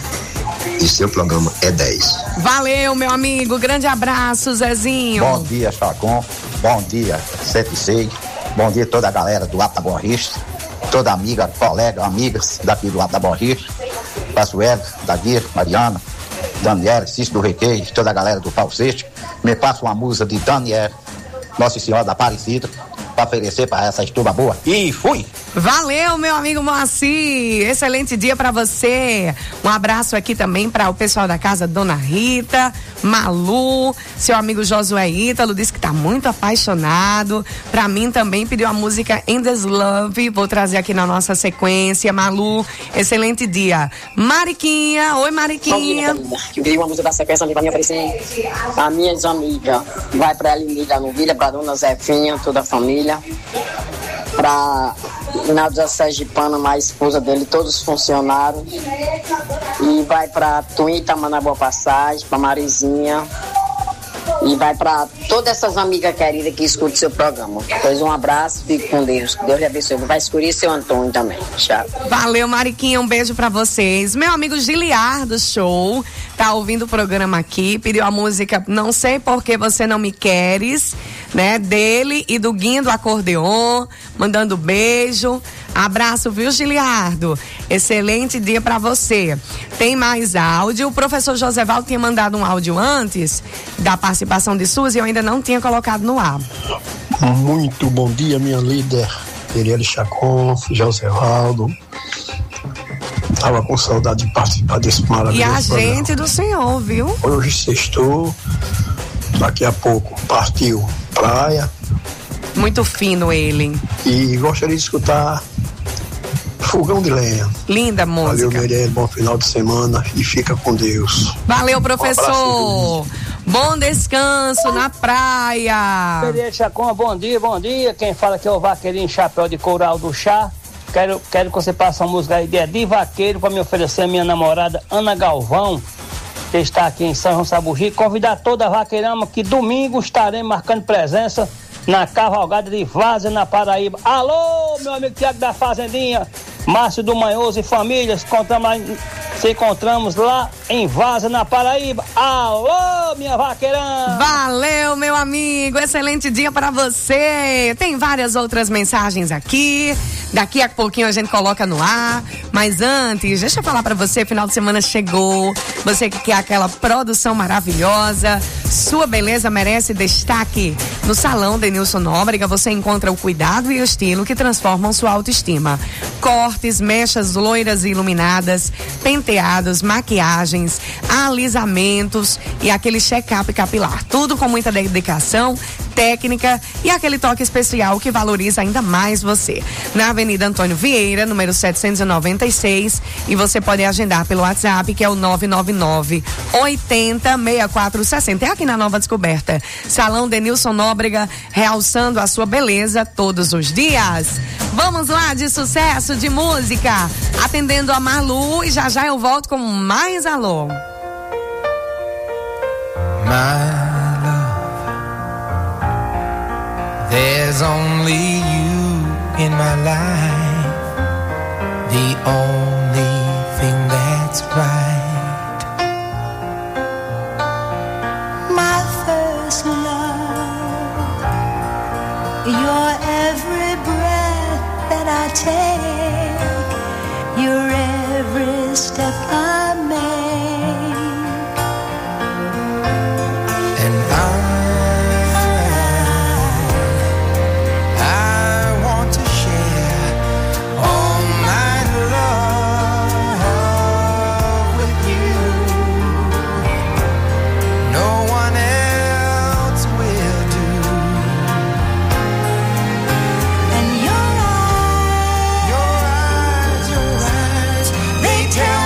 M: E seu programa é dez.
C: Valeu, meu amigo. Grande abraço, Zezinho.
X: Bom dia, Chacon. Bom dia, cento e seis. Bom dia a toda a galera do Lata Borrista. Toda amiga, colega, amigas daqui do Lata Borrista. Passuelo, Daguir, Mariana, Daniela, Cício do Requeiro, toda a galera do Falsete. Me passa uma música de Daniel, Nossa Senhora da Aparecida, para oferecer para essa estuba boa. E fui!
C: Valeu, meu amigo Moacir. Excelente dia para você. Um abraço aqui também para o pessoal da casa Dona Rita, Malu, seu amigo Josué Ítalo, disse que tá muito apaixonado. Para mim também pediu a música Endless Love. Vou trazer aqui na nossa sequência. Malu, excelente dia. Mariquinha, oi Mariquinha.
A: Eu queria uma música da sequência ali pra me oferecer a minhas amigas. Vai pra Elinida Novilha, pra Dona Zefinha, toda a família. Pra Nalda Sergipana, a esposa dele, todos os funcionários. E vai pra Tuíta, Mana Boa Passagem, pra Marizinha. E vai pra todas essas amigas queridas que escutam seu programa. Pois um abraço, fique com Deus. Deus lhe abençoe. Vai escurir seu Antônio também. Tchau.
C: Valeu, Mariquinha. Um beijo pra vocês. Meu amigo Giliar do Show tá ouvindo o programa aqui. Pediu a música Não Sei Por Que Você Não Me Queres, né? Dele e do Guinho do Acordeon. Mandando beijo. Abraço, viu, Giliardo? Excelente dia pra você. Tem mais áudio. O professor Josevaldo tinha mandado um áudio antes da participação de Suzy, eu ainda não tinha colocado no ar.
Y: Muito bom dia, minha líder, Merielle Chacon, Josevaldo. Tava com saudade de participar desse maravilhoso
C: E a
Y: programa.
C: gente do senhor, viu?
Y: Hoje sextou, daqui a pouco partiu praia.
C: Muito fino ele.
Y: E gostaria de escutar Fogão de Lenha.
C: Linda música.
Y: Valeu, Merielle, bom final de semana e fica com Deus.
C: Valeu, professor.
Y: Um
C: Bom descanso na praia.
Z: Merielle Chacon, bom dia, bom dia. Quem fala que é o Vaqueirinho Chapéu de Coral do Chá. Quero, quero que você passe uma música aí de, de vaqueiro para me oferecer a minha namorada Ana Galvão, que está aqui em São João Sabugi. Convidar toda a vaqueirama que domingo estaremos marcando presença na cavalgada de Várzea, na Paraíba. Alô, meu amigo Tiago da Fazendinha, Márcio do Manhoso e famílias, contamos lá em Se encontramos lá em Vaza, na Paraíba. Alô, minha vaqueirã!
C: Valeu, meu amigo. Excelente dia para você. Tem várias outras mensagens aqui. Daqui a pouquinho a gente coloca no ar. Mas antes, deixa eu falar para você, final de semana chegou. Você que quer aquela produção maravilhosa. Sua beleza merece destaque. No Salão Denilson Nóbrega você encontra o cuidado e o estilo que transformam sua autoestima. Cortes, mechas loiras e iluminadas, penteados, maquiagens, alisamentos e aquele check-up capilar. Tudo com muita dedicação, técnica e aquele toque especial que valoriza ainda mais você. Na Avenida Antônio Vieira, número setecentos e noventa e seis, e você pode agendar pelo WhatsApp, que é o nove nove nove, oitenta, sessenta e quatro sessenta. É aqui na Nova Descoberta. Salão Denilson Nóbrega, realçando a sua beleza todos os dias. Vamos lá, de sucesso, de música, atendendo a Marlu, e já já eu volto com mais alô.
D: My love, there's only you in my life, the only